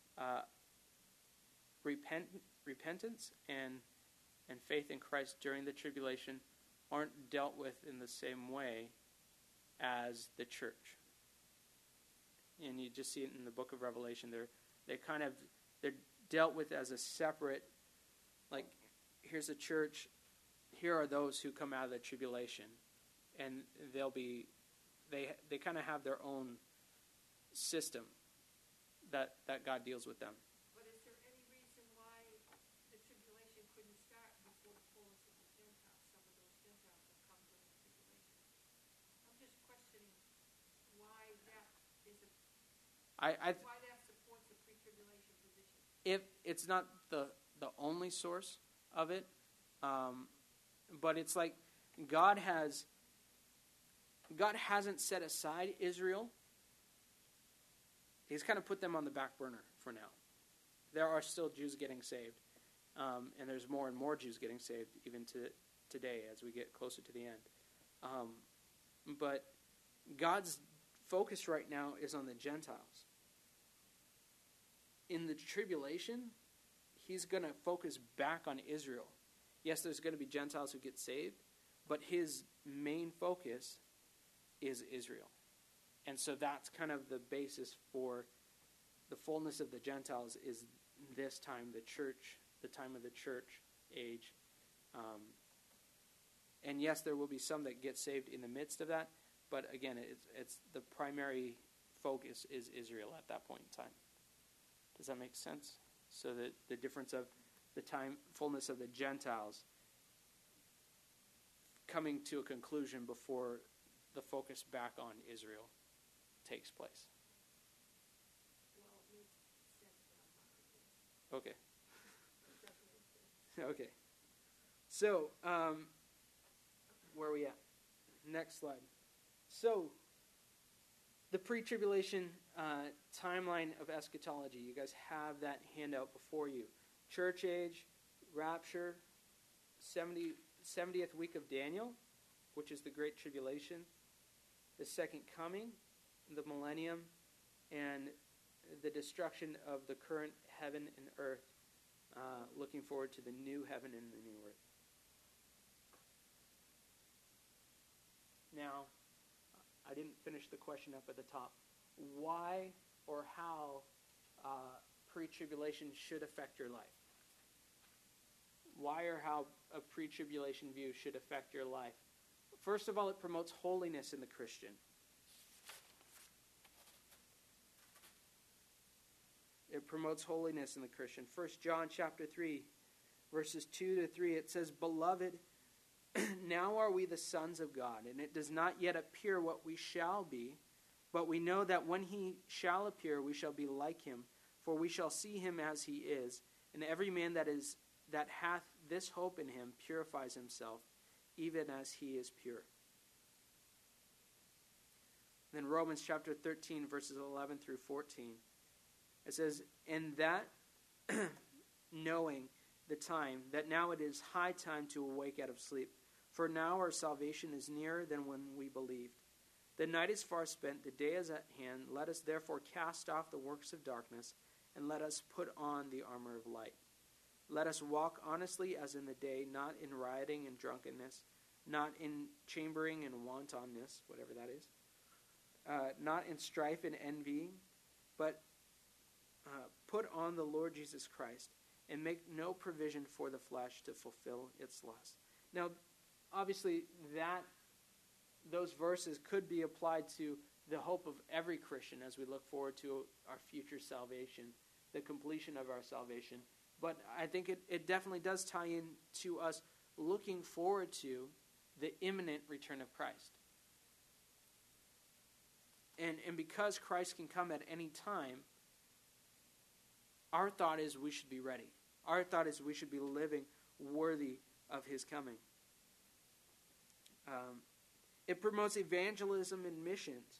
Speaker 1: repentance and faith in Christ during the tribulation aren't dealt with in the same way as the church. And you just see it in the book of Revelation. They're dealt with as a separate, like, here's a church, here are those who come out of the tribulation, and they kind of have their own system that God deals with them.
Speaker 2: But is there any reason why the tribulation couldn't start before the fullness of the Gentiles? Some of those Gentiles have come during the tribulation. I'm just questioning why that is why that supports the pre-tribulation position.
Speaker 1: If it's not the only source of it, but it's like God hasn't set aside Israel. He's kind of put them on the back burner for now. There are still Jews getting saved, and there's more and more Jews getting saved even to today as we get closer to the end. But God's focus right now is on the Gentiles. In the tribulation, he's going to focus back on Israel. Yes, there's going to be Gentiles who get saved, but his main focus is Israel. And so that's kind of the basis for the fullness of the Gentiles is this time, the church, the time of the church age. And yes, there will be some that get saved in the midst of that, but again, it's the primary focus is Israel at that point in time. Does that make sense? So that the difference of the time, fullness of the Gentiles coming to a conclusion before the focus back on Israel takes place.
Speaker 2: Well, it makes sense, but I'm not convinced.
Speaker 1: Okay.
Speaker 2: It doesn't make sense.
Speaker 1: Okay. So, where are we at? Next slide. So, the pre-tribulation timeline of eschatology. You guys have that handout before you. Church age, rapture, 70th week of Daniel, which is the Great Tribulation, the second coming, the millennium, and the destruction of the current heaven and earth, looking forward to the new heaven and the new earth. Now, I didn't finish the question up at the top. Why or how pre-tribulation should affect your life? Why or how a pre-tribulation view should affect your life? First of all, it promotes holiness in the Christian. It promotes holiness in the Christian. 1 John chapter 3, verses 2 to 3, it says, "Beloved, now are we the sons of God, and it does not yet appear what we shall be, but we know that when he shall appear, we shall be like him, for we shall see him as he is. And every man that hath this hope in him purifies himself, even as he is pure." Then Romans chapter 13, verses 11 through 14. It says, "And that knowing the time, that now it is high time to awake out of sleep. For now our salvation is nearer than when we believed. The night is far spent, the day is at hand. Let us therefore cast off the works of darkness, and let us put on the armor of light. Let us walk honestly as in the day, not in rioting and drunkenness, not in chambering and wantonness," whatever that is, "not in strife and envying, but put on the Lord Jesus Christ, and make no provision for the flesh to fulfill its lust." Now, obviously, those verses could be applied to the hope of every Christian as we look forward to our future salvation, the completion of our salvation, But I think it definitely does tie in to us looking forward to the imminent return of Christ. And because Christ can come at any time, our thought is we should be ready. Our thought is we should be living worthy of his coming. It promotes evangelism and missions.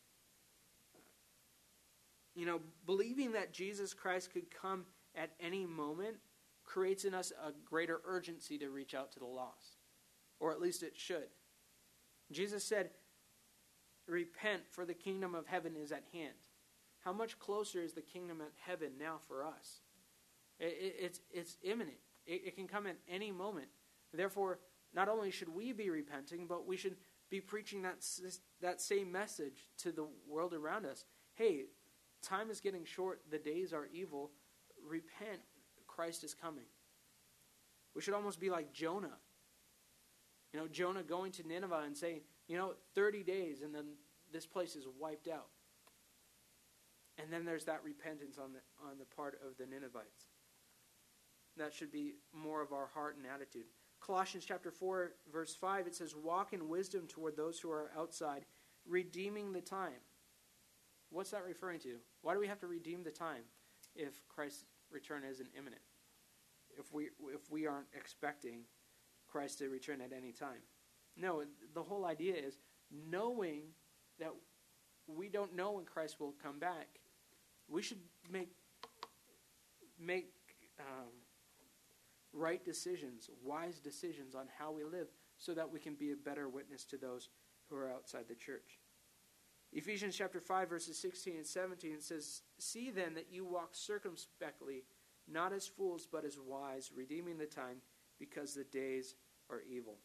Speaker 1: Believing that Jesus Christ could come at any moment creates in us a greater urgency to reach out to the lost. Or at least it should. Jesus said, "Repent, for the kingdom of heaven is at hand." How much closer is the kingdom of heaven now for us? It's imminent. It can come at any moment. Therefore, not only should we be repenting, but we should be preaching that same message to the world around us. Hey, time is getting short. The days are evil. Repent. Christ is coming. We should almost be like Jonah. Jonah going to Nineveh and saying, 30 days and then this place is wiped out. And then there's that repentance on the part of the Ninevites. That should be more of our heart and attitude. Colossians chapter 4, verse 5, it says, "Walk in wisdom toward those who are outside, redeeming the time." What's that referring to? Why do we have to redeem the time if Christ's return isn't imminent? If we aren't expecting Christ to return at any time? No, the whole idea is knowing that we don't know when Christ will come back. We should make right decisions, wise decisions on how we live so that we can be a better witness to those who are outside the church. Ephesians chapter 5, verses 16 and 17 says, "See then that you walk circumspectly, not as fools, but as wise, redeeming the time, because the days are evil."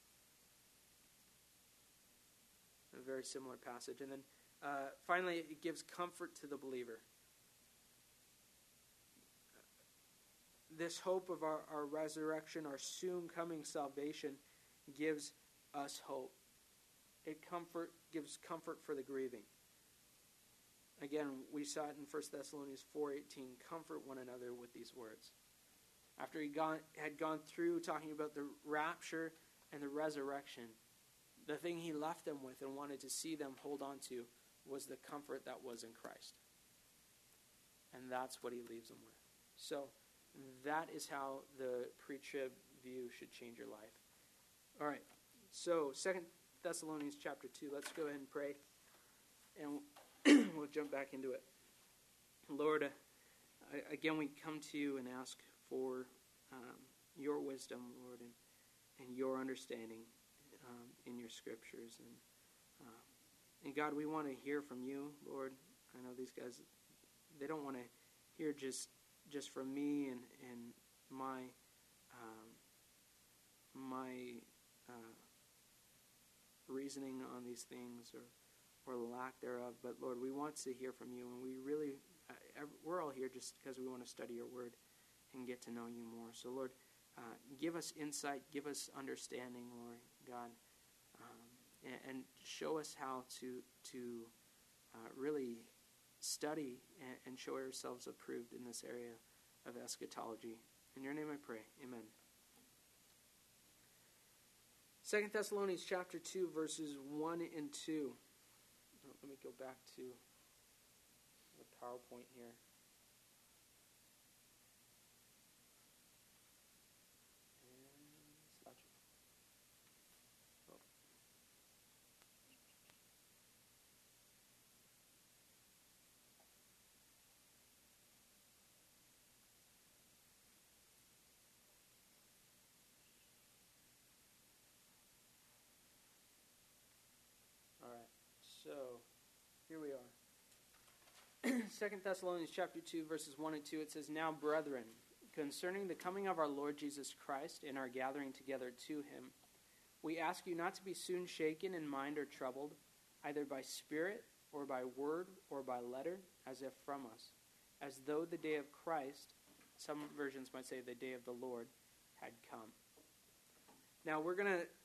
Speaker 1: A very similar passage. And then finally, it gives comfort to the believer. This hope of our resurrection, our soon coming salvation, gives us hope. It gives comfort for the grieving. Again, we saw it in 1 Thessalonians 4:18, "Comfort one another with these words." After he had gone through talking about the rapture and the resurrection, the thing he left them with and wanted to see them hold on to was the comfort that was in Christ. And that's what he leaves them with. So that is how the pre-trib view should change your life. All right, so 2 Thessalonians chapter 2. Let's go ahead and pray, and we'll jump back into it. Lord, again, we come to you and ask for your wisdom, Lord, and your understanding in your scriptures. And God, we want to hear from you, Lord. I know these guys, they don't want to hear just from me and my reasoning on these things or lack thereof. But Lord, we want to hear from you, and we're all here just because we want to study your word and get to know you more. So Lord, give us insight, give us understanding, Lord God, and show us how to really study and show ourselves approved in this area of eschatology. In your name I pray. Amen. 2 Thessalonians chapter 2, verses 1 and 2. Let me go back to the PowerPoint here. So, here we are. 2 Thessalonians chapter 2, verses 1 and 2, it says, "Now, brethren, concerning the coming of our Lord Jesus Christ and our gathering together to him, we ask you not to be soon shaken in mind or troubled, either by spirit or by word or by letter, as if from us, as though the day of Christ," some versions might say the day of the Lord, "had come." Now, we're going to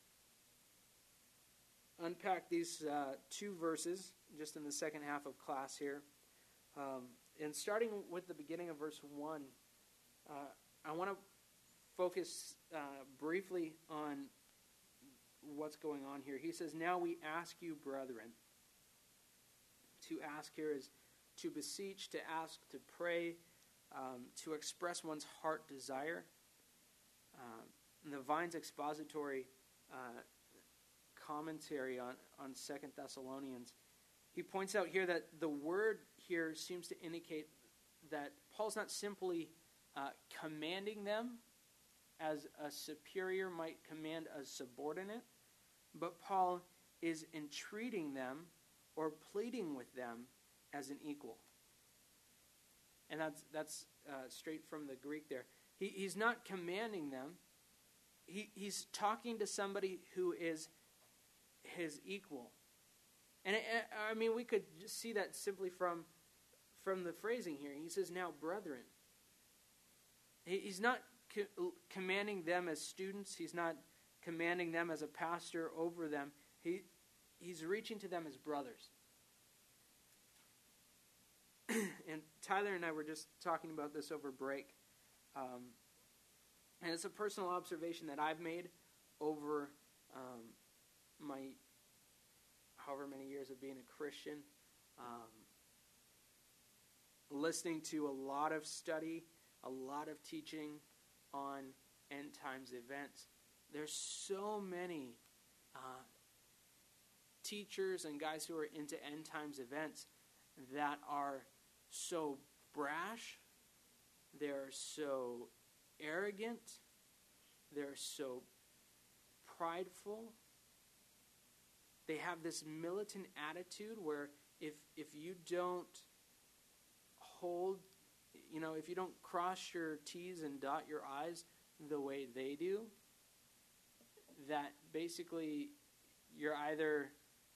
Speaker 1: unpack these two verses just in the second half of class here. And starting with the beginning of verse 1, I want to focus briefly on what's going on here. He says, "Now we ask you, brethren." To ask here is to beseech, to ask, to pray, to express one's heart desire. In the Vine's expository commentary on 2 Thessalonians, he points out here that the word here seems to indicate that Paul's not simply commanding them as a superior might command a subordinate, but Paul is entreating them or pleading with them as an equal. And that's straight from the Greek there. He's not commanding them. He's talking to somebody who is his equal. And I mean, we could just see that simply from the phrasing here. He says, "Now, brethren." He's not commanding them as students. He's not commanding them as a pastor over them. He's reaching to them as brothers. And Tyler and I were just talking about this over break. And it's a personal observation that I've made over my however many years of being a Christian. Listening to a lot of study, a lot of teaching on end times events. There's so many teachers and guys who are into end times events that are so brash, they're so arrogant, they're so prideful. They have this militant attitude where if you don't hold, if you don't cross your T's and dot your I's the way they do, that basically you're either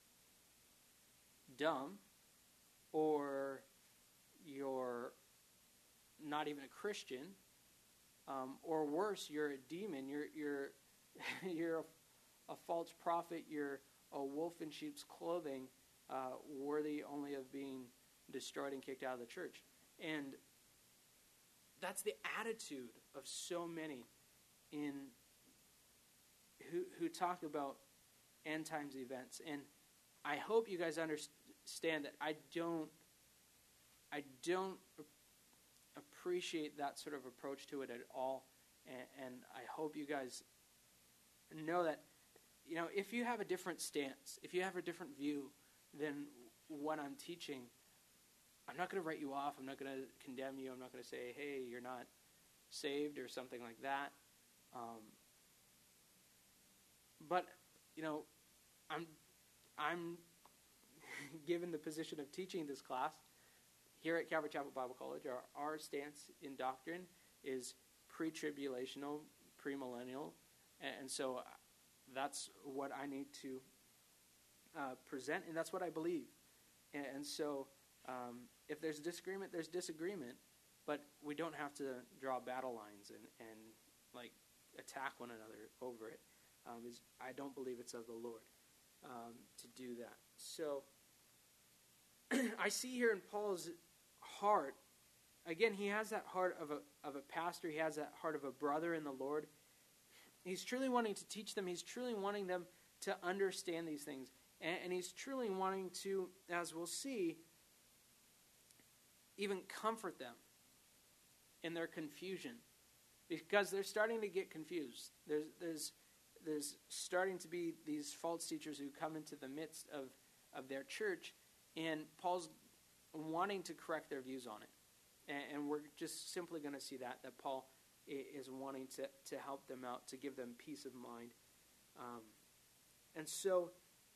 Speaker 1: dumb or you're not even a Christian, or worse, you're a demon. You're a false prophet. You're a wolf in sheep's clothing, worthy only of being destroyed and kicked out of the church. And that's the attitude of so many who talk about end times events. And I hope you guys understand that I don't appreciate that sort of approach to it at all. And I hope you guys know that, if you have a different stance, if you have a different view than what I'm teaching, I'm not going to write you off. I'm not going to condemn you. I'm not going to say, hey, you're not saved or something like that. But, I'm given the position of teaching this class here at Calvary Chapel Bible College. Our stance in doctrine is pre-tribulational, premillennial, and so that's what I need to present, and that's what I believe. And so if there's disagreement, there's disagreement, but we don't have to draw battle lines and like attack one another over it. I don't believe it's of the Lord to do that. So I see here in Paul's heart, again, he has that heart of a pastor. He has that heart of a brother in the Lord. He's truly wanting to teach them. He's truly wanting them to understand these things. And he's truly wanting to, as we'll see, even comfort them in their confusion. Because they're starting to get confused. There's starting to be these false teachers who come into the midst of their church, and Paul's wanting to correct their views on it. And we're just simply going to see that Paul is wanting to help them out, to give them peace of mind. And so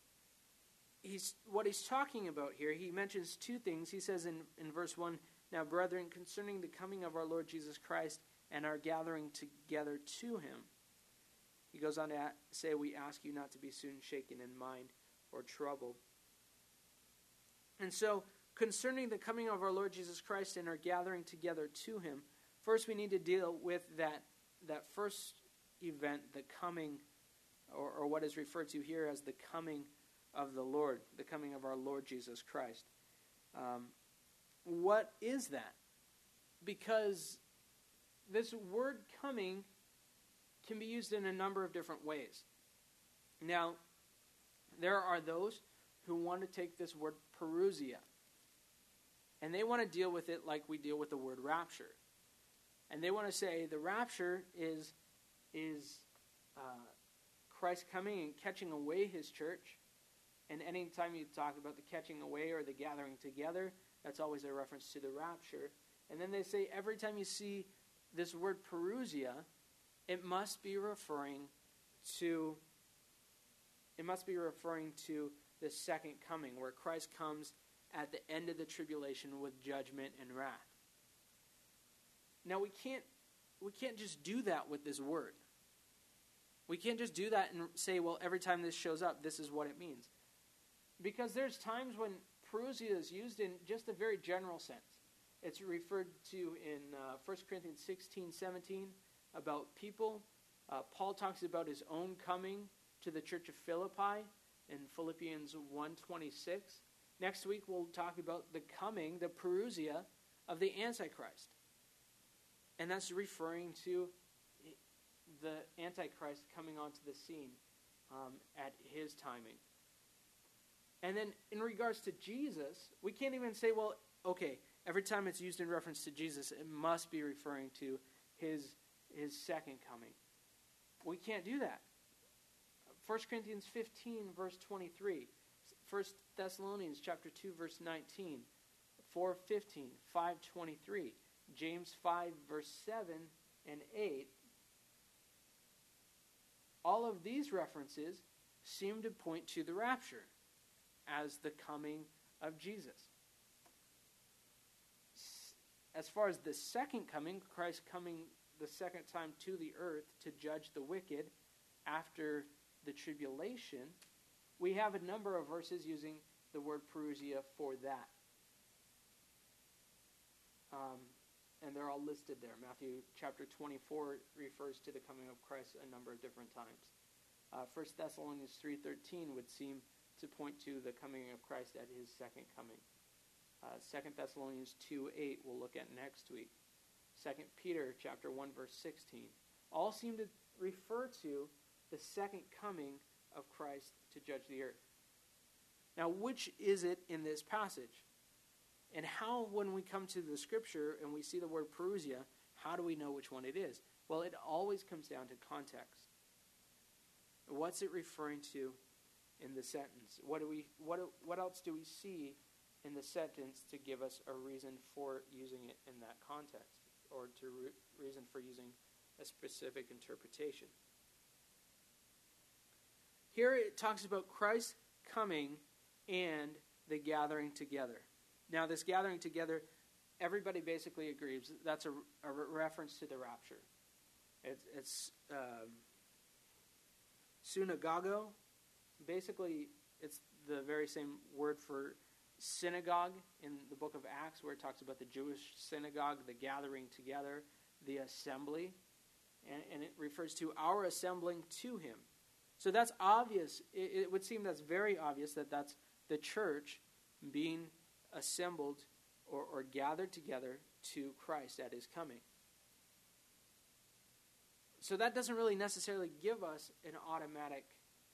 Speaker 1: what he's talking about here, he mentions two things. He says in verse 1, "Now, brethren, concerning the coming of our Lord Jesus Christ and our gathering together to him," he goes on to say, "we ask you not to be soon shaken in mind or troubled." And so, concerning the coming of our Lord Jesus Christ and our gathering together to him, first we need to deal with that first event, the coming, or what is referred to here as the coming of the Lord, the coming of our Lord Jesus Christ. What is that? Because this word coming can be used in a number of different ways. Now, there are those who want to take this word parousia, and they want to deal with it like we deal with the word rapture. And they want to say the rapture is Christ coming and catching away his church. And anytime you talk about the catching away or the gathering together, that's always a reference to the rapture. And then they say every time you see this word parousia, it must be referring to the second coming, where Christ comes at the end of the tribulation with judgment and wrath. Now we can't just do that with this word. We can't just do that and say, well, every time this shows up, this is what it means. Because there's times when parousia is used in just a very general sense. It's referred to in 1 Corinthians 16:17 about people. Paul talks about his own coming to the church of Philippi in Philippians 1:26. Next week we'll talk about the coming, the parousia of the Antichrist. And that's referring to the Antichrist coming onto the scene at his timing. And then in regards to Jesus, we can't even say, well, okay, every time it's used in reference to Jesus, it must be referring to his second coming. We can't do that. 1 Corinthians 15, verse 23. 1 Thessalonians chapter 2, verse 19. 4:15, 5:23. James 5, verse 7 and 8. All of these references seem to point to the rapture as the coming of Jesus. As far as the second coming, Christ coming the second time to the earth to judge the wicked after the tribulation, we have a number of verses using the word parousia for that. And they're all listed there. Matthew chapter 24 refers to the coming of Christ a number of different times. 1 Thessalonians 3:13 would seem to point to the coming of Christ at his second coming. 2 Thessalonians 2:8 we'll look at next week. 2 Peter chapter 1 verse 16 all seem to refer to the second coming of Christ to judge the earth. Now, which is it in this passage? And how, when we come to the scripture and we see the word parousia, how do we know which one it is? Well, it always comes down to context. What's it referring to in the sentence? What else do we see in the sentence to give us a reason for using it in that context, or to reason for using a specific interpretation? Here it talks about Christ coming and the gathering together. Now, this gathering together, everybody basically agrees that's a reference to the rapture. It's synagogo. Basically, it's the very same word for synagogue in the book of Acts, where it talks about the Jewish synagogue, the gathering together, the assembly. And it refers to our assembling to him. So that's obvious. It would seem that's very obvious that that's the church being assembled or gathered together to Christ at his coming. So that doesn't really necessarily give us an automatic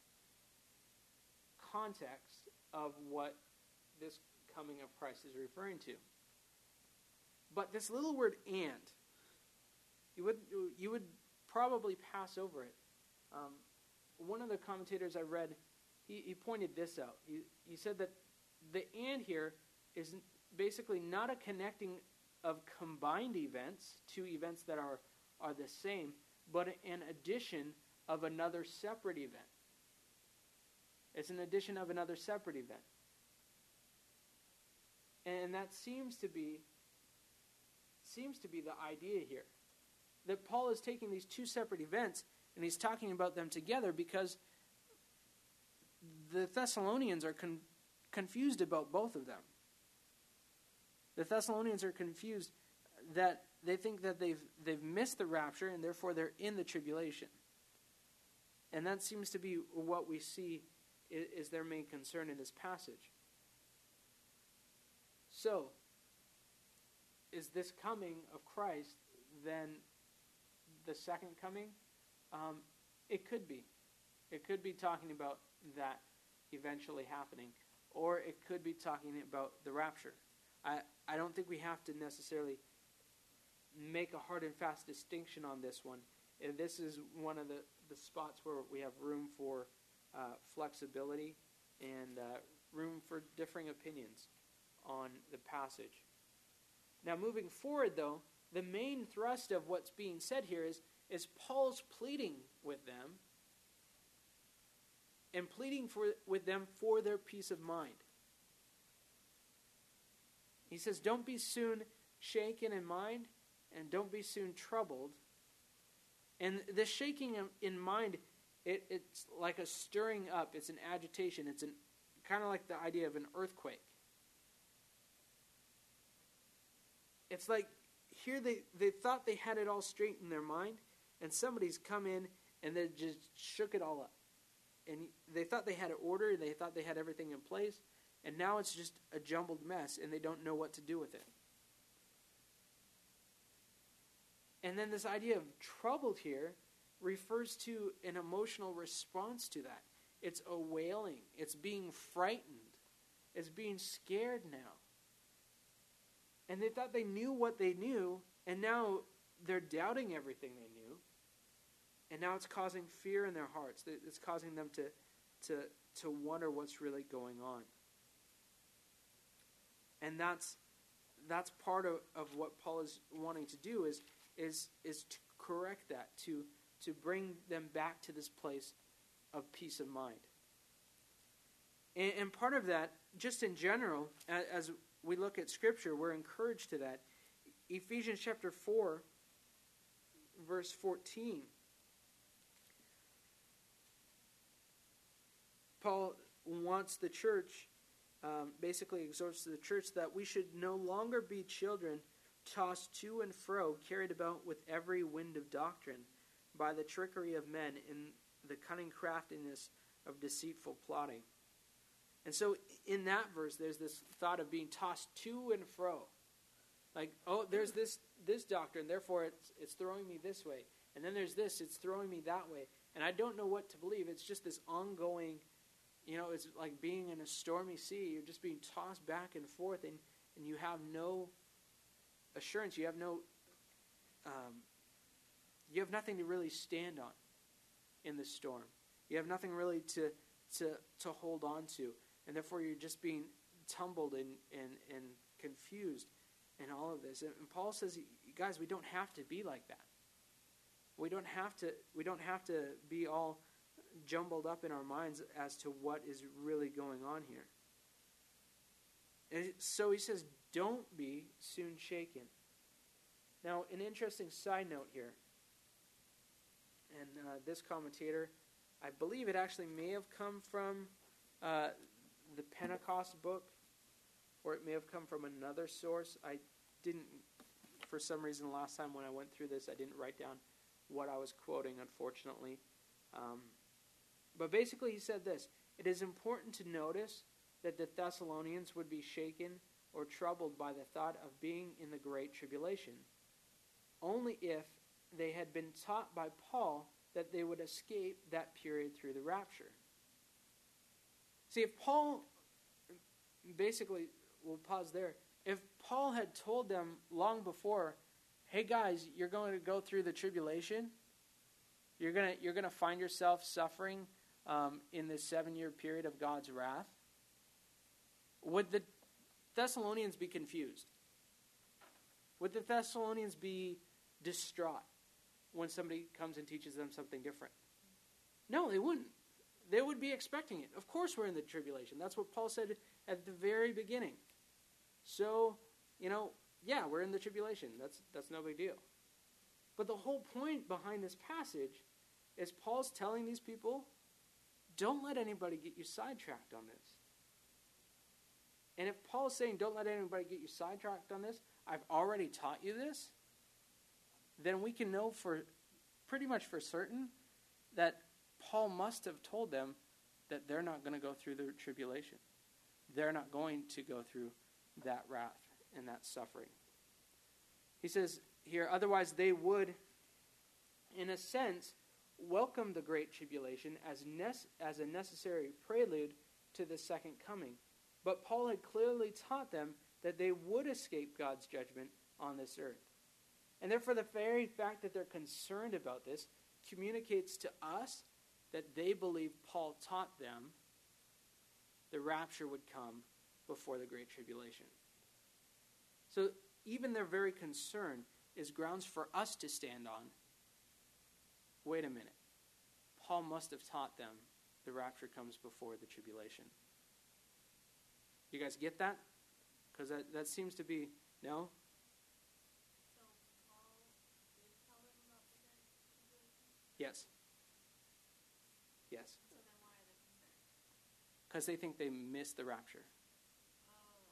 Speaker 1: context of what this coming of Christ is referring to. But this little word "and," you would probably pass over it. One of the commentators I read, he pointed this out. He said that the "and" here is basically not a connecting of combined events, two events that are the same, but an addition of another separate event. It's an addition of another separate event. And that seems to be the idea here. That Paul is taking these two separate events and he's talking about them together because the Thessalonians are confused about both of them. The Thessalonians are confused that they think that they've missed the rapture and therefore they're in the tribulation. And that seems to be what we see is their main concern in this passage. So, is this coming of Christ then the second coming, it could be. It could be talking about that eventually happening, or it could be talking about the rapture. I don't think we have to necessarily make a hard and fast distinction on this one. And this is one of the spots where we have room for flexibility and room for differing opinions on the passage. Now, moving forward, though, the main thrust of what's being said here is Paul's pleading with them and pleading with them for their peace of mind. He says, don't be soon shaken in mind and don't be soon troubled. And the shaking in mind, it's like a stirring up. It's an agitation. It's kind of like the idea of an earthquake. It's like here they thought they had it all straight in their mind, and somebody's come in and they just shook it all up. And they thought they had it ordered, they thought they had everything in place, and now it's just a jumbled mess, and they don't know what to do with it. And then this idea of troubled here refers to an emotional response to that. It's a wailing. It's being frightened. It's being scared now. And they thought they knew what they knew, and now they're doubting everything they knew. And now it's causing fear in their hearts. It's causing them to wonder what's really going on. And that's part of what Paul is wanting to do is to correct that, to bring them back to this place of peace of mind. And part of that, just in general, as we look at Scripture, we're encouraged to that. Ephesians chapter 4, verse 14. Paul wants the church, basically exhorts the church that we should no longer be children tossed to and fro, carried about with every wind of doctrine, by the trickery of men in the cunning craftiness of deceitful plotting. And so in that verse, there's this thought of being tossed to and fro. Like, oh, there's this doctrine, therefore it's throwing me this way. And then there's this, it's throwing me that way. And I don't know what to believe. It's just this ongoing, it's like being in a stormy sea. You're just being tossed back and forth, and you have no assurance. You have nothing to really stand on in the storm. You have nothing really to hold on to. And therefore you're just being tumbled and confused in all of this. And Paul says, guys, we don't have to be like that. We don't have to be all jumbled up in our minds as to what is really going on here. And so he says, don't be soon shaken. Now, an interesting side note here. And this commentator, I believe it actually may have come from the Pentecost book, or it may have come from another source. I didn't, for some reason, the last time when I went through this, I didn't write down what I was quoting, unfortunately. But basically he said this: it is important to notice that the Thessalonians would be shaken or troubled by the thought of being in the great tribulation, only if they had been taught by Paul that they would escape that period through the rapture. See, if Paul, basically, we'll pause there. If Paul had told them long before, hey guys, you're going to go through the tribulation, you're gonna find yourself suffering in this 7-year period of God's wrath, would the Thessalonians be confused? Would the Thessalonians be distraught when somebody comes and teaches them something different? No, they wouldn't. They would be expecting it. Of course we're in the tribulation. That's what Paul said at the very beginning. So, yeah, we're in the tribulation. That's no big deal. But the whole point behind this passage is Paul's telling these people, don't let anybody get you sidetracked on this. And if Paul's saying, don't let anybody get you sidetracked on this, I've already taught you this, then we can know pretty much for certain that Paul must have told them that they're not going to go through the tribulation. They're not going to go through that wrath and that suffering. He says here, otherwise they would in a sense, welcomed the Great Tribulation as a necessary prelude to the second coming. But Paul had clearly taught them that they would escape God's judgment on this earth. And therefore, the very fact that they're concerned about this communicates to us that they believe Paul taught them the rapture would come before the Great Tribulation. So even their very concern is grounds for us to stand on. Wait a minute. Paul must have taught them the rapture comes before the tribulation. You guys get that? Because that seems to be, no?
Speaker 2: So Paul did tell them about the Great Tribulation?
Speaker 1: Yes. Yes.
Speaker 2: So then why are they concerned?
Speaker 1: Because they think they missed the rapture.
Speaker 2: Oh.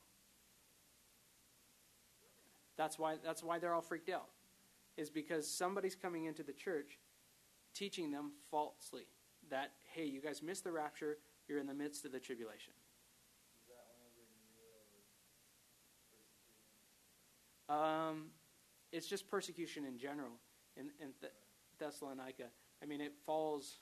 Speaker 1: That's why they're all freaked out. Is because somebody's coming into the church teaching them falsely that, hey, you guys missed the rapture, you're in the midst of the tribulation.
Speaker 3: Is that whenever Nero was persecuting?
Speaker 1: It's just persecution in general in Thessalonica. I mean, it falls,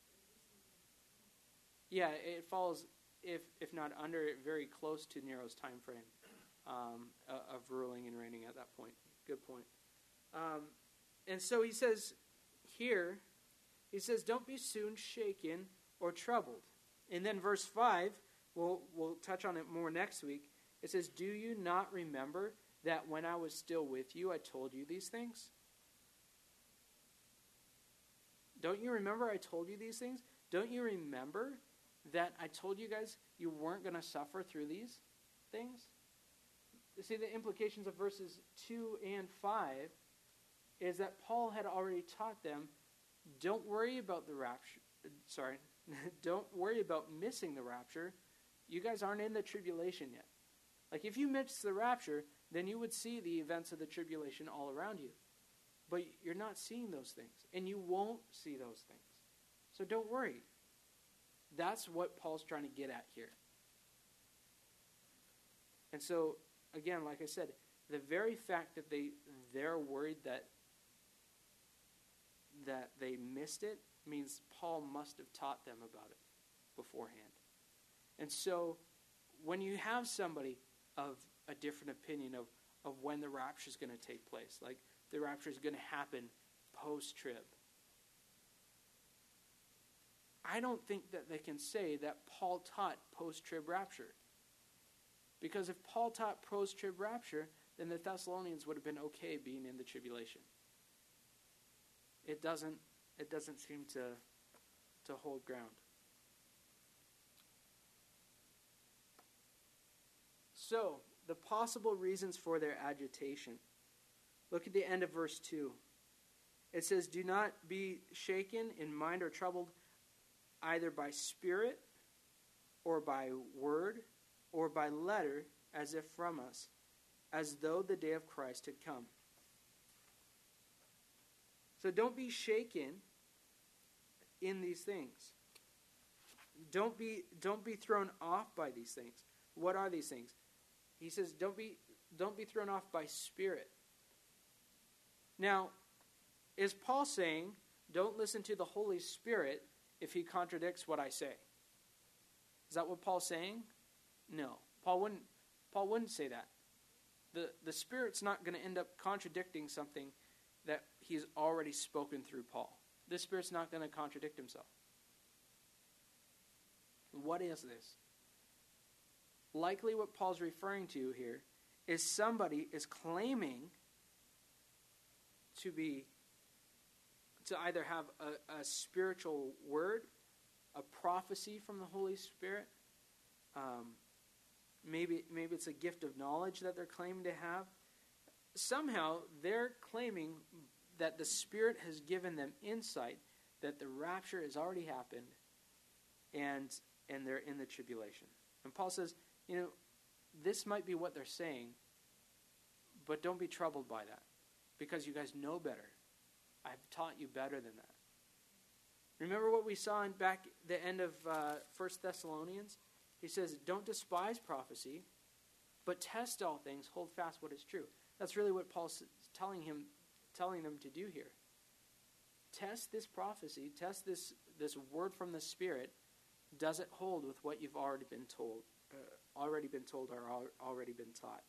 Speaker 1: if not under it, very close to Nero's time frame of ruling and reigning at that point. Good point. And so he says here, don't be soon shaken or troubled. And then verse 5, we'll touch on it more next week. It says, do you not remember that when I was still with you, I told you these things? Don't you remember I told you these things? Don't you remember that I told you guys you weren't going to suffer through these things? You see, the implications of verses 2 and 5 is that Paul had already taught them, don't worry about the rapture. Don't worry about missing the rapture. You guys aren't in the tribulation yet. Like, if you miss the rapture, then you would see the events of the tribulation all around you. But you're not seeing those things, and you won't see those things. So don't worry. That's what Paul's trying to get at here. And so, again, like I said, the very fact that they're worried that they missed it means Paul must have taught them about it beforehand. And so when you have somebody of a different opinion of when the rapture is going to take place, like the rapture is going to happen post-trib, I don't think that they can say that Paul taught post-trib rapture. Because if Paul taught post-trib rapture, then the Thessalonians would have been okay being in the tribulation. It doesn't seem to hold ground. So, the possible reasons for their agitation. Look at the end of verse 2. It says, do not be shaken in mind or troubled either by spirit or by word or by letter as if from us, as though the day of Christ had come. So don't be shaken in these things. Don't be thrown off by these things. What are these things? He says, don't be thrown off by spirit. Now, is Paul saying, don't listen to the Holy Spirit if he contradicts what I say? Is that what Paul's saying? No. Paul wouldn't say that. The Spirit's not going to end up contradicting something that he's already spoken through Paul. The Spirit's not going to contradict himself. What is this? Likely what Paul's referring to here is somebody is claiming to either have a spiritual word, a prophecy from the Holy Spirit. Maybe it's a gift of knowledge that they're claiming to have. Somehow they're claiming that the Spirit has given them insight that the rapture has already happened and they're in the tribulation. And Paul says, this might be what they're saying, but don't be troubled by that because you guys know better. I've taught you better than that. Remember what we saw in back the end of 1 Thessalonians? He says, don't despise prophecy, but test all things, hold fast what is true. That's really what Paul's telling them to do here. test this prophecy, test this word from the Spirit. Does it hold with what you've already been told, or already been taught?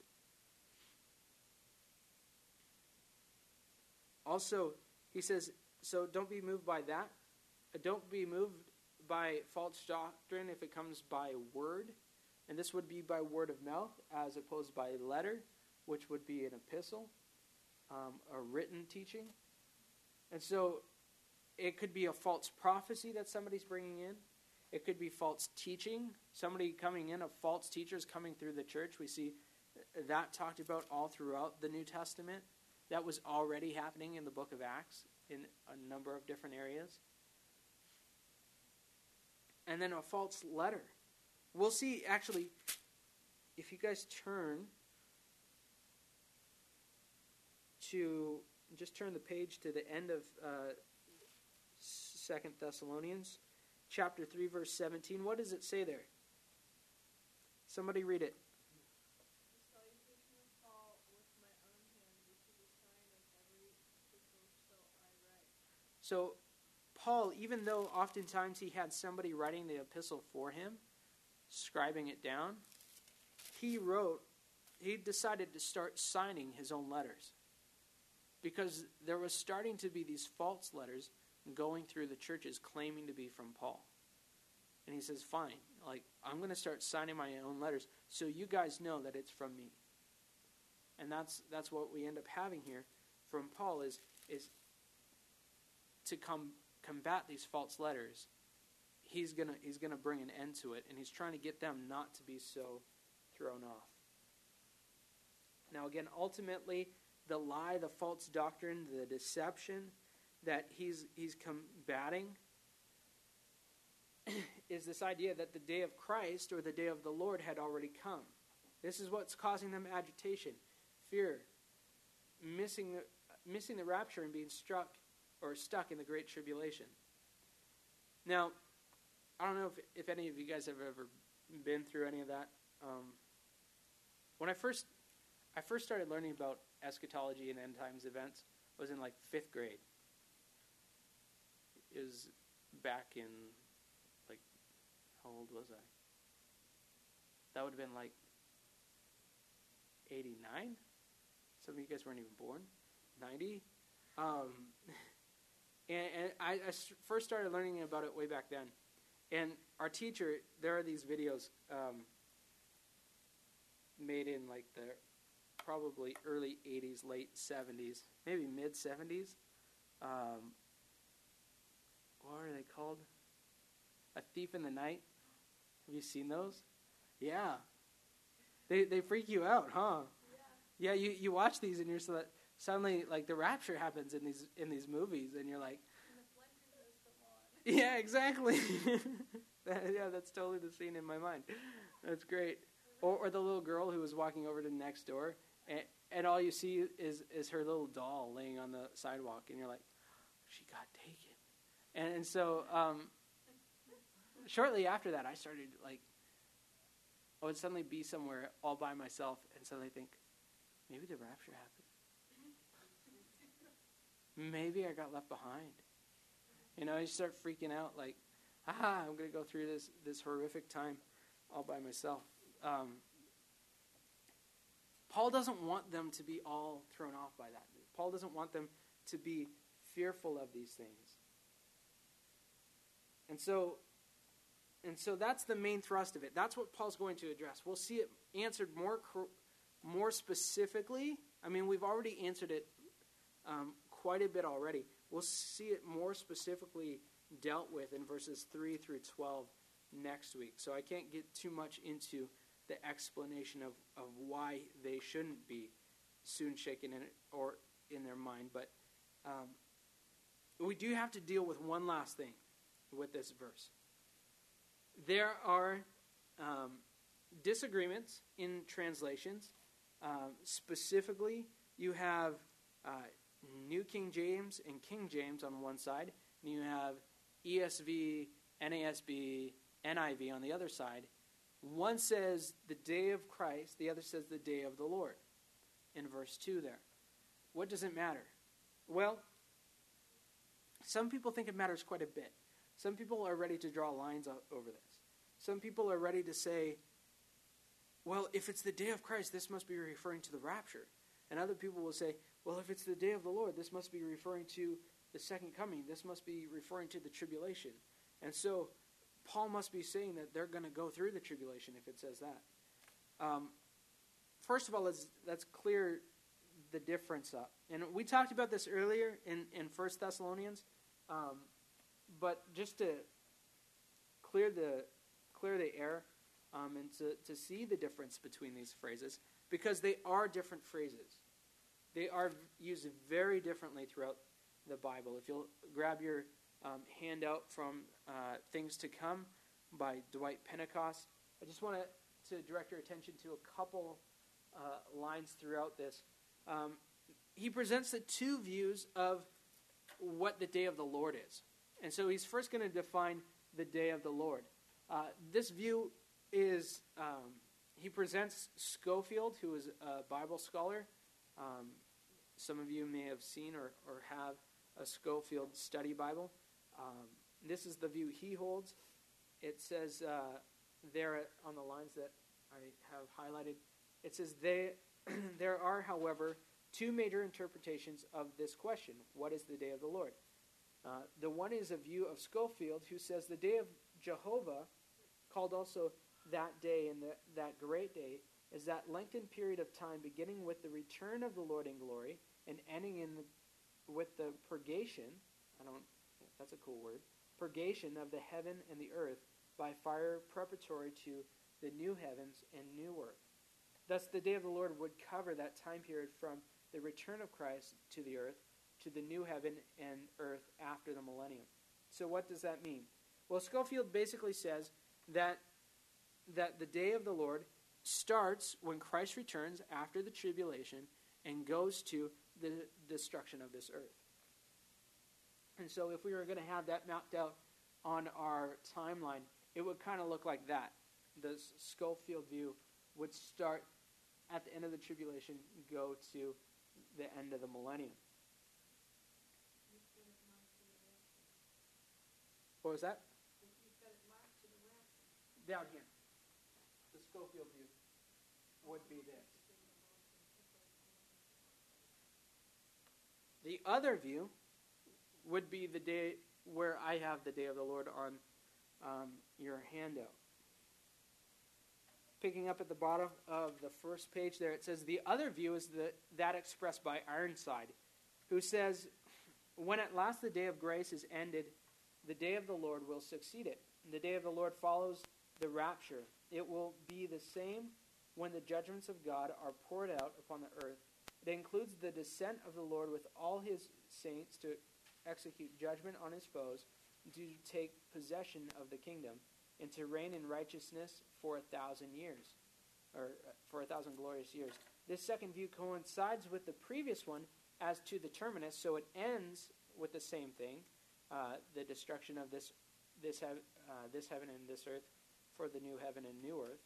Speaker 1: Also, he says, so don't be moved by that. Don't be moved by false doctrine if it comes by word. And this would be by word of mouth as opposed by letter, which would be an epistle, a written teaching. And so it could be a false prophecy that somebody's bringing in. It could be false teaching. Somebody coming in, of false teachers coming through the church. We see that talked about all throughout the New Testament. That was already happening in the book of Acts in a number of different areas. And then a false letter. We'll see, actually, if you guys turn the page to the end of 2 Thessalonians, chapter 3, verse 17. What does it say there? Somebody read it.
Speaker 2: The salutation of Paul with my own hand, which is a sign of every epistle, so I write.
Speaker 1: So, Paul, even though oftentimes he had somebody writing the epistle for him, scribing it down, he decided to start signing his own letters. Because there was starting to be these false letters going through the churches claiming to be from Paul. And he says, fine, I'm going to start signing my own letters so you guys know that it's from me. And that's what we end up having here from Paul is to combat these false letters. He's gonna bring an end to it, and he's trying to get them not to be so thrown off. Now again, ultimately, the lie, the false doctrine, the deception that he's combating is this idea that the day of Christ or the day of the Lord had already come. This is what's causing them agitation, fear, missing the rapture and being stuck in the Great Tribulation. Now, I don't know if any of you guys have ever been through any of that. When I first started learning about eschatology and end times events, I was in 5th grade. It was back in, how old was I? That would have been 89? Some of you guys weren't even born. 90? And I first started learning about it way back then. And our teacher, there are these videos made in the probably early 80s, late 70s, maybe mid 70s. What are they called? A Thief in the Night. Have you seen those? Yeah. They freak you out, huh? Yeah, you watch these and you're suddenly the rapture happens in these movies and you're like, yeah, exactly. That's totally the scene in my mind. That's great. Or the little girl who was walking over to the next door, and all you see is her little doll laying on the sidewalk, and you're like, she got taken. And so shortly after that, I started I would suddenly be somewhere all by myself and suddenly think, maybe the rapture happened. Maybe I got left behind. You start freaking out I'm going to go through this horrific time all by myself. Paul doesn't want them to be all thrown off by that. Paul doesn't want them to be fearful of these things. And so that's the main thrust of it. That's what Paul's going to address. We'll see it answered more specifically. I mean, we've already answered it quite a bit already. We'll see it more specifically dealt with in verses 3 through 12 next week. So I can't get too much into the explanation of why they shouldn't be soon shaken in their mind. But we do have to deal with one last thing with this verse. There are disagreements in translations. Specifically, you have New King James and King James on one side, and you have ESV, NASB, NIV on the other side. One says the day of Christ, the other says the day of the Lord in verse 2 there. What does it matter? Well, Some people think it matters quite a bit. Some people are ready to draw lines over this. Some people are ready to say, well, if it's the day of Christ, this must be referring to the rapture. And other people will say, well, if it's the day of the Lord, this must be referring to the second coming. This must be referring to the tribulation. And so Paul must be saying that they're going to go through the tribulation if it says that. First of all, let's clear the difference up. And we talked about this earlier in 1 Thessalonians. But just to clear the air and to see the difference between these phrases, because they are different phrases. They are used very differently throughout the Bible. If you'll grab your handout from Things to Come by Dwight Pentecost, I just want to direct your attention to a couple lines throughout this. He presents the two views of what the day of the Lord is. And so he's first going to define the day of the Lord. This view is, he presents Scofield, who is a Bible scholar. Some of you may have seen or have a Scofield study Bible. This is the view he holds. It says there on the lines that I have highlighted, it says, there are, however, two major interpretations of this question. What is the day of the Lord? The one is a view of Scofield, who says the day of Jehovah, called also that day and that great day, is that lengthened period of time beginning with the return of the Lord in glory and ending with the purgation, that's a cool word, purgation of the heaven and the earth by fire preparatory to the new heavens and new earth. Thus the day of the Lord would cover that time period from the return of Christ to the earth to the new heaven and earth after the millennium. So what does that mean? Well, Scofield basically says that the day of the Lord starts when Christ returns after the tribulation and goes to the destruction of this earth. And so if we were going to have that mapped out on our timeline, it would kind of look like that. The Scofield view would start at the end of the tribulation, go to the end of the millennium. What was that? Down here. The Scofield view would be this. The other view would be the day where I have the day of the Lord on your handout. Picking up at the bottom of the first page there, it says, the other view is that expressed by Ironside, who says, when at last the day of grace is ended, the day of the Lord will succeed it. The day of the Lord follows the rapture. It will be the same when the judgments of God are poured out upon the earth. It includes the descent of the Lord with all his saints to execute judgment on his foes, to take possession of the kingdom, and to reign in righteousness for 1,000 years, or for 1,000 glorious years. This second view coincides with the previous one as to the terminus, so it ends with the same thing, the destruction of this heaven and this earth for the new heaven and new earth,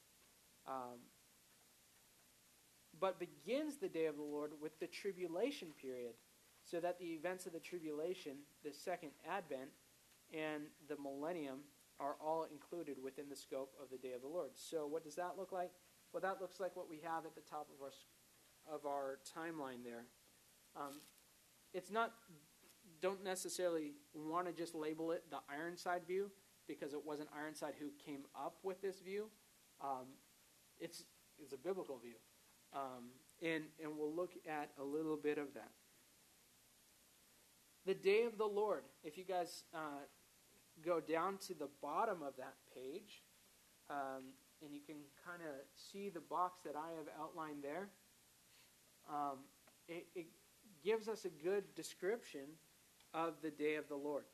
Speaker 1: but begins the day of the Lord with the tribulation period, so that the events of the tribulation, the second advent, and the millennium are all included within the scope of the day of the Lord. So what does that look like? Well, that looks like what we have at the top of our timeline there. It's not, don't necessarily want to just label it the Ironside view, because it wasn't Ironside who came up with this view. It's a biblical view. And we'll look at a little bit of that. The day of the Lord, if you guys go down to the bottom of that page, and you can kind of see the box that I have outlined there, it gives us a good description of the day of the Lord.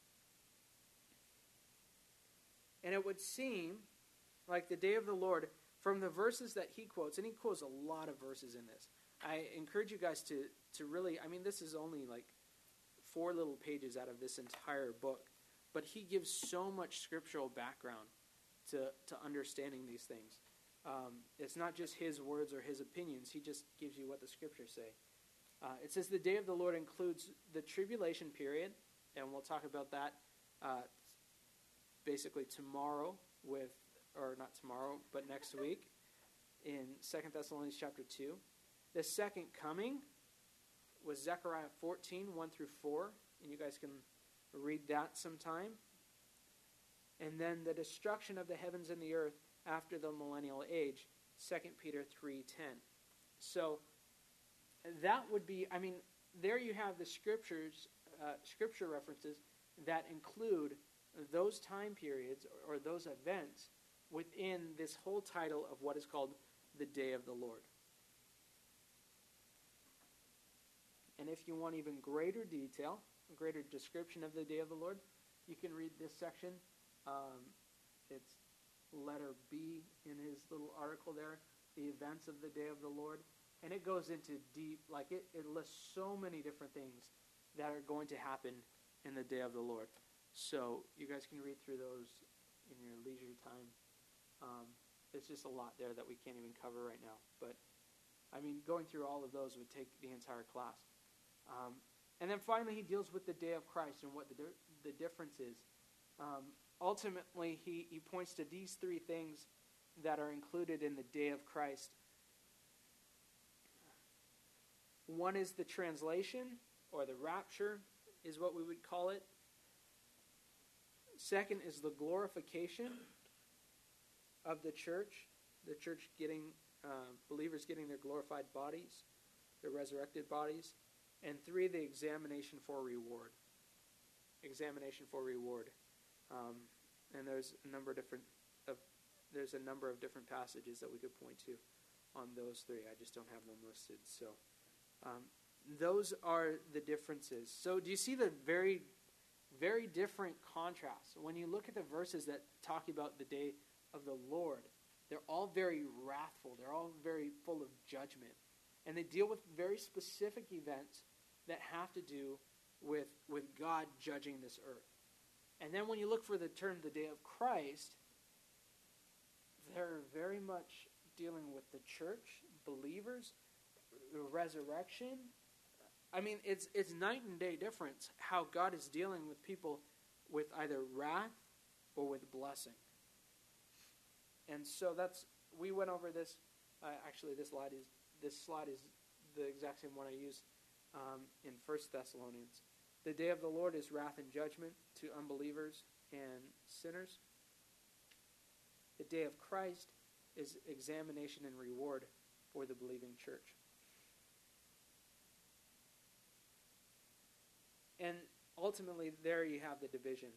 Speaker 1: And it would seem like the day of the Lord, from the verses that he quotes, and he quotes a lot of verses in this. I encourage you guys to really, this is only like 4 little pages out of this entire book, but he gives so much scriptural background to understanding these things. It's not just his words or his opinions. He just gives you what the scriptures say. It says the day of the Lord includes the tribulation period, and we'll talk about that basically tomorrow or not tomorrow, but next week in 2 Thessalonians chapter 2. The second coming was Zechariah 14, 1 through 4, and you guys can read that sometime. And then the destruction of the heavens and the earth after the millennial age, 2 Peter 3:10. So that would be, there you have the scripture references that include those time periods or those events within this whole title of what is called the Day of the Lord. And if you want even greater detail, a greater description of the Day of the Lord, you can read this section. It's letter B in his little article there, the events of the Day of the Lord. And it goes into deep, it lists so many different things that are going to happen in the Day of the Lord. So you guys can read through those in your leisure time. It's just a lot there that we can't even cover right now. But, going through all of those would take the entire class. And then finally, he deals with the day of Christ and what the difference is. Ultimately, he points to these three things that are included in the day of Christ. One is the translation, or the rapture, is what we would call it. Second is the glorification of the church getting, believers getting their glorified bodies, their resurrected bodies. And three, the examination for reward. Examination for reward. And there's a number of different passages that we could point to on those three. I just don't have them listed. So those are the differences. So do you see the very, very different contrasts? When you look at the verses that talk about the day of the Lord, they're all very wrathful. They're all very full of judgment. And they deal with very specific events that have to do with God judging this earth. And then when you look for the term the day of Christ, they're very much dealing with the church, believers, the resurrection. It's night and day difference how God is dealing with people with either wrath or with blessing. And so we went over this. Actually, this slide is the exact same one I used in 1 Thessalonians. The day of the Lord is wrath and judgment to unbelievers and sinners. The day of Christ is examination and reward for the believing church. And ultimately, there you have the division.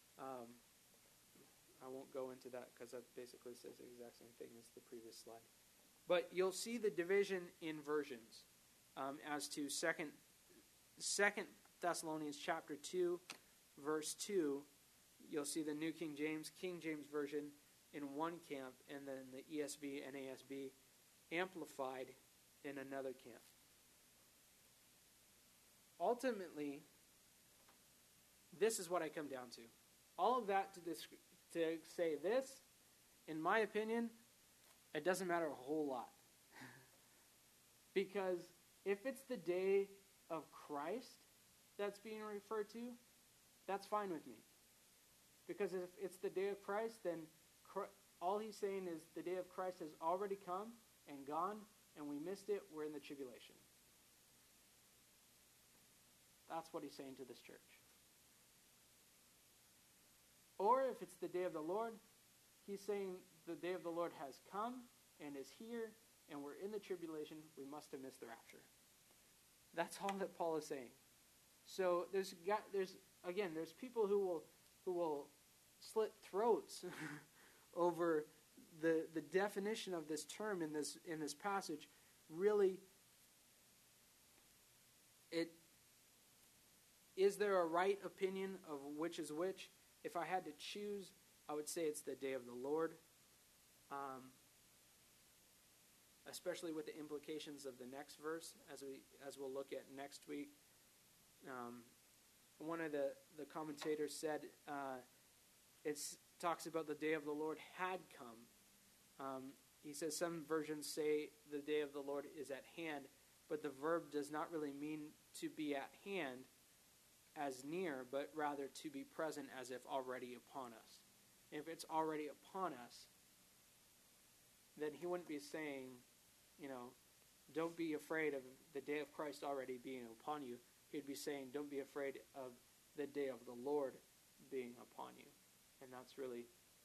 Speaker 1: I won't go into that because that basically says the exact same thing as the previous slide. But you'll see the division in versions as to Second Thessalonians chapter 2, verse 2. You'll see the New King James Version in one camp, and then the ESV and NASB Amplified in another camp. Ultimately, this is what I come down to. All of that to say this, in my opinion, it doesn't matter a whole lot. Because if it's the day of Christ that's being referred to, that's fine with me. Because if it's the day of Christ, then all he's saying is the day of Christ has already come and gone, and we missed it, we're in the tribulation. That's what he's saying to this church. Or if it's the day of the Lord, he's saying the day of the Lord has come and is here, and we're in the tribulation, we must have missed the rapture. That's all that Paul is saying. So there's people who will slit throats over the definition of this term in this passage. Really, is there a right opinion of which is which? If I had to choose, I would say it's the day of the Lord. Especially with the implications of the next verse, as we'll look at next week. One of the commentators said it talks about the day of the Lord had come. He says some versions say the day of the Lord is at hand, but the verb does not really mean to be at hand. as near, but rather to be present as if already upon us. If it's already upon us, then he wouldn't be saying, don't be afraid of the day of Christ already being upon you. He'd be saying, don't be afraid of the day of the Lord being upon you. And that's really,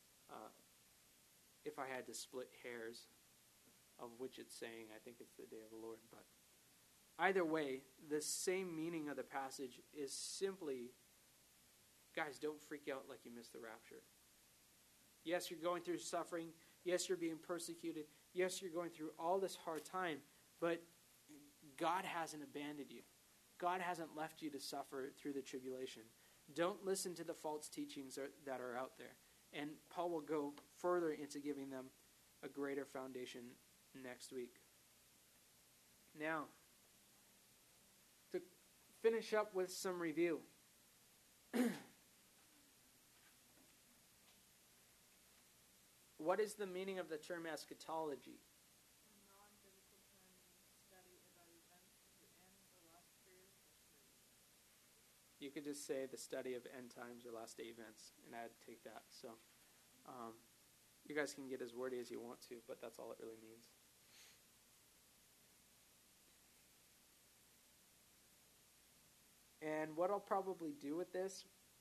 Speaker 1: if I had to split hairs of which it's saying, I think it's the day of the Lord. But either way, the same meaning of the passage is simply, guys, don't freak out like you missed the rapture. Yes, you're going through suffering. Yes, you're being persecuted. Yes, you're going through all this hard time. But God hasn't abandoned you. God hasn't left you to suffer through the tribulation. Don't listen to the false teachings that are out there. And Paul will go further into giving them a greater foundation next week. Now, to finish up with some review. What is the meaning of the term eschatology?
Speaker 2: Non-biblical term means study about events of the end or last period of history.
Speaker 1: You could just say the study of end times or last day events, and I'd take that. So, you guys can get as wordy as you want to, but that's all it really means. And what I'll probably do with this,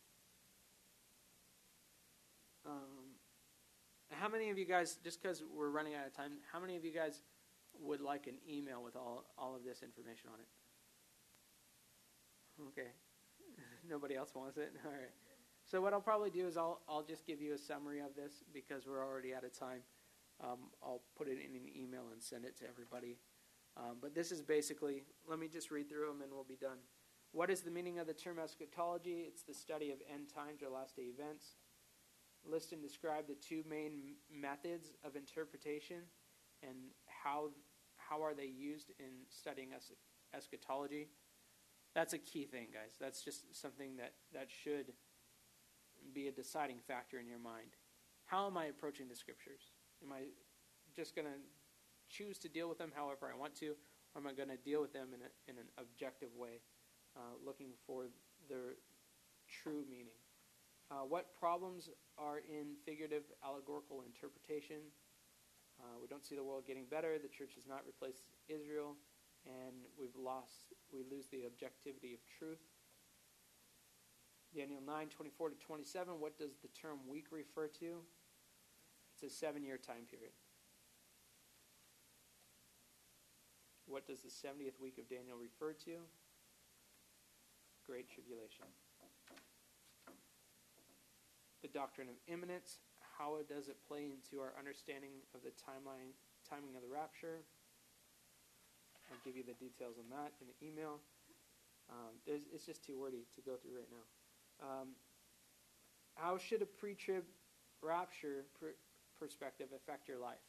Speaker 1: how many of you guys, just because we're running out of time, how many of you guys would like an email with all of this information on it? Okay. Nobody else wants it? All right. So what I'll probably do is I'll just give you a summary of this because we're already out of time. I'll put it in an email and send it to everybody. But this is basically, let me just read through them and we'll be done. What is the meaning of the term eschatology? It's the study of end times or last day events. List and describe the two main methods of interpretation and how are they used in studying eschatology. That's a key thing, guys. That's just something that should be a deciding factor in your mind. How am I approaching the scriptures? Am I just going to choose to deal with them however I want to, or am I going to deal with them in an objective way, looking for their true meaning? What problems are in figurative allegorical interpretation? We don't see the world getting better. The church has not replaced Israel, and we lose the objectivity of truth. Daniel 9:24-27. What does the term week refer to? It's a 7-year time period. What does the 70th week of Daniel refer to? Great Tribulation. The doctrine of imminence. How does it play into our understanding of the timing of the rapture? I'll give you the details on that in the email. It's just too wordy to go through right now. How should a pre-trib rapture perspective affect your life?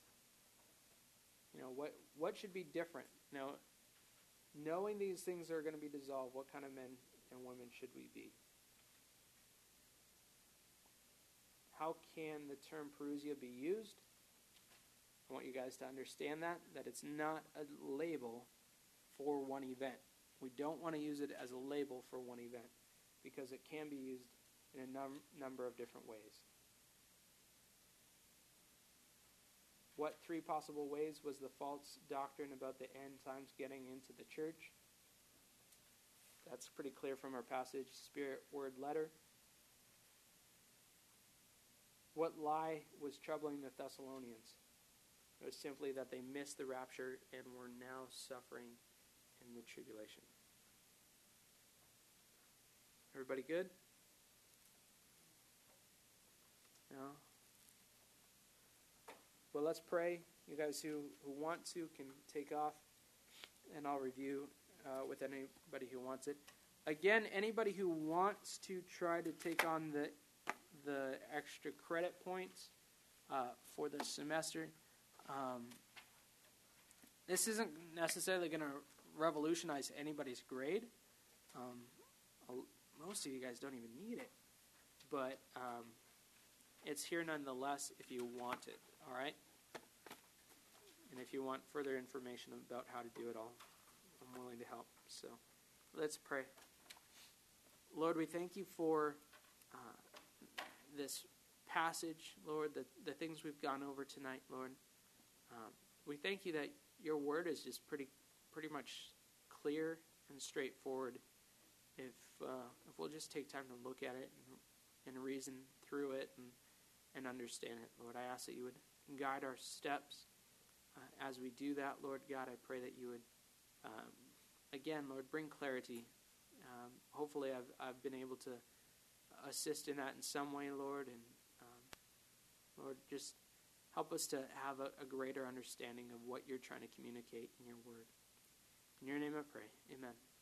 Speaker 1: What should be different? Knowing these things are going to be dissolved, what kind of men and women should we be? How can the term parousia be used? I want you guys to understand that it's not a label for one event. We don't want to use it as a label for one event because it can be used in a number of different ways. What 3 possible ways was the false doctrine about the end times getting into the church? That's pretty clear from our passage, Spirit, Word, Letter. What lie was troubling the Thessalonians? It was simply that they missed the rapture and were now suffering in the tribulation. Everybody good? No? Well, let's pray. You guys who want to can take off, and I'll review with anybody who wants it. Again, anybody who wants to try to take on the extra credit points for the semester, this isn't necessarily going to revolutionize anybody's grade. Most of you guys don't even need it, but it's here nonetheless if you want it, all right? And if you want further information about how to do it all, I'm willing to help. So let's pray. Lord, we thank you for this passage, Lord, the things we've gone over tonight, Lord. We thank you that your word is just pretty much clear and straightforward. If we'll just take time to look at it and reason through it and understand it, Lord, I ask that you would guide our steps as we do that, Lord God. I pray that you would, again, Lord, bring clarity. Hopefully I've been able to assist in that in some way, Lord, and Lord, just help us to have a greater understanding of what you're trying to communicate in your word. In your name I pray. Amen.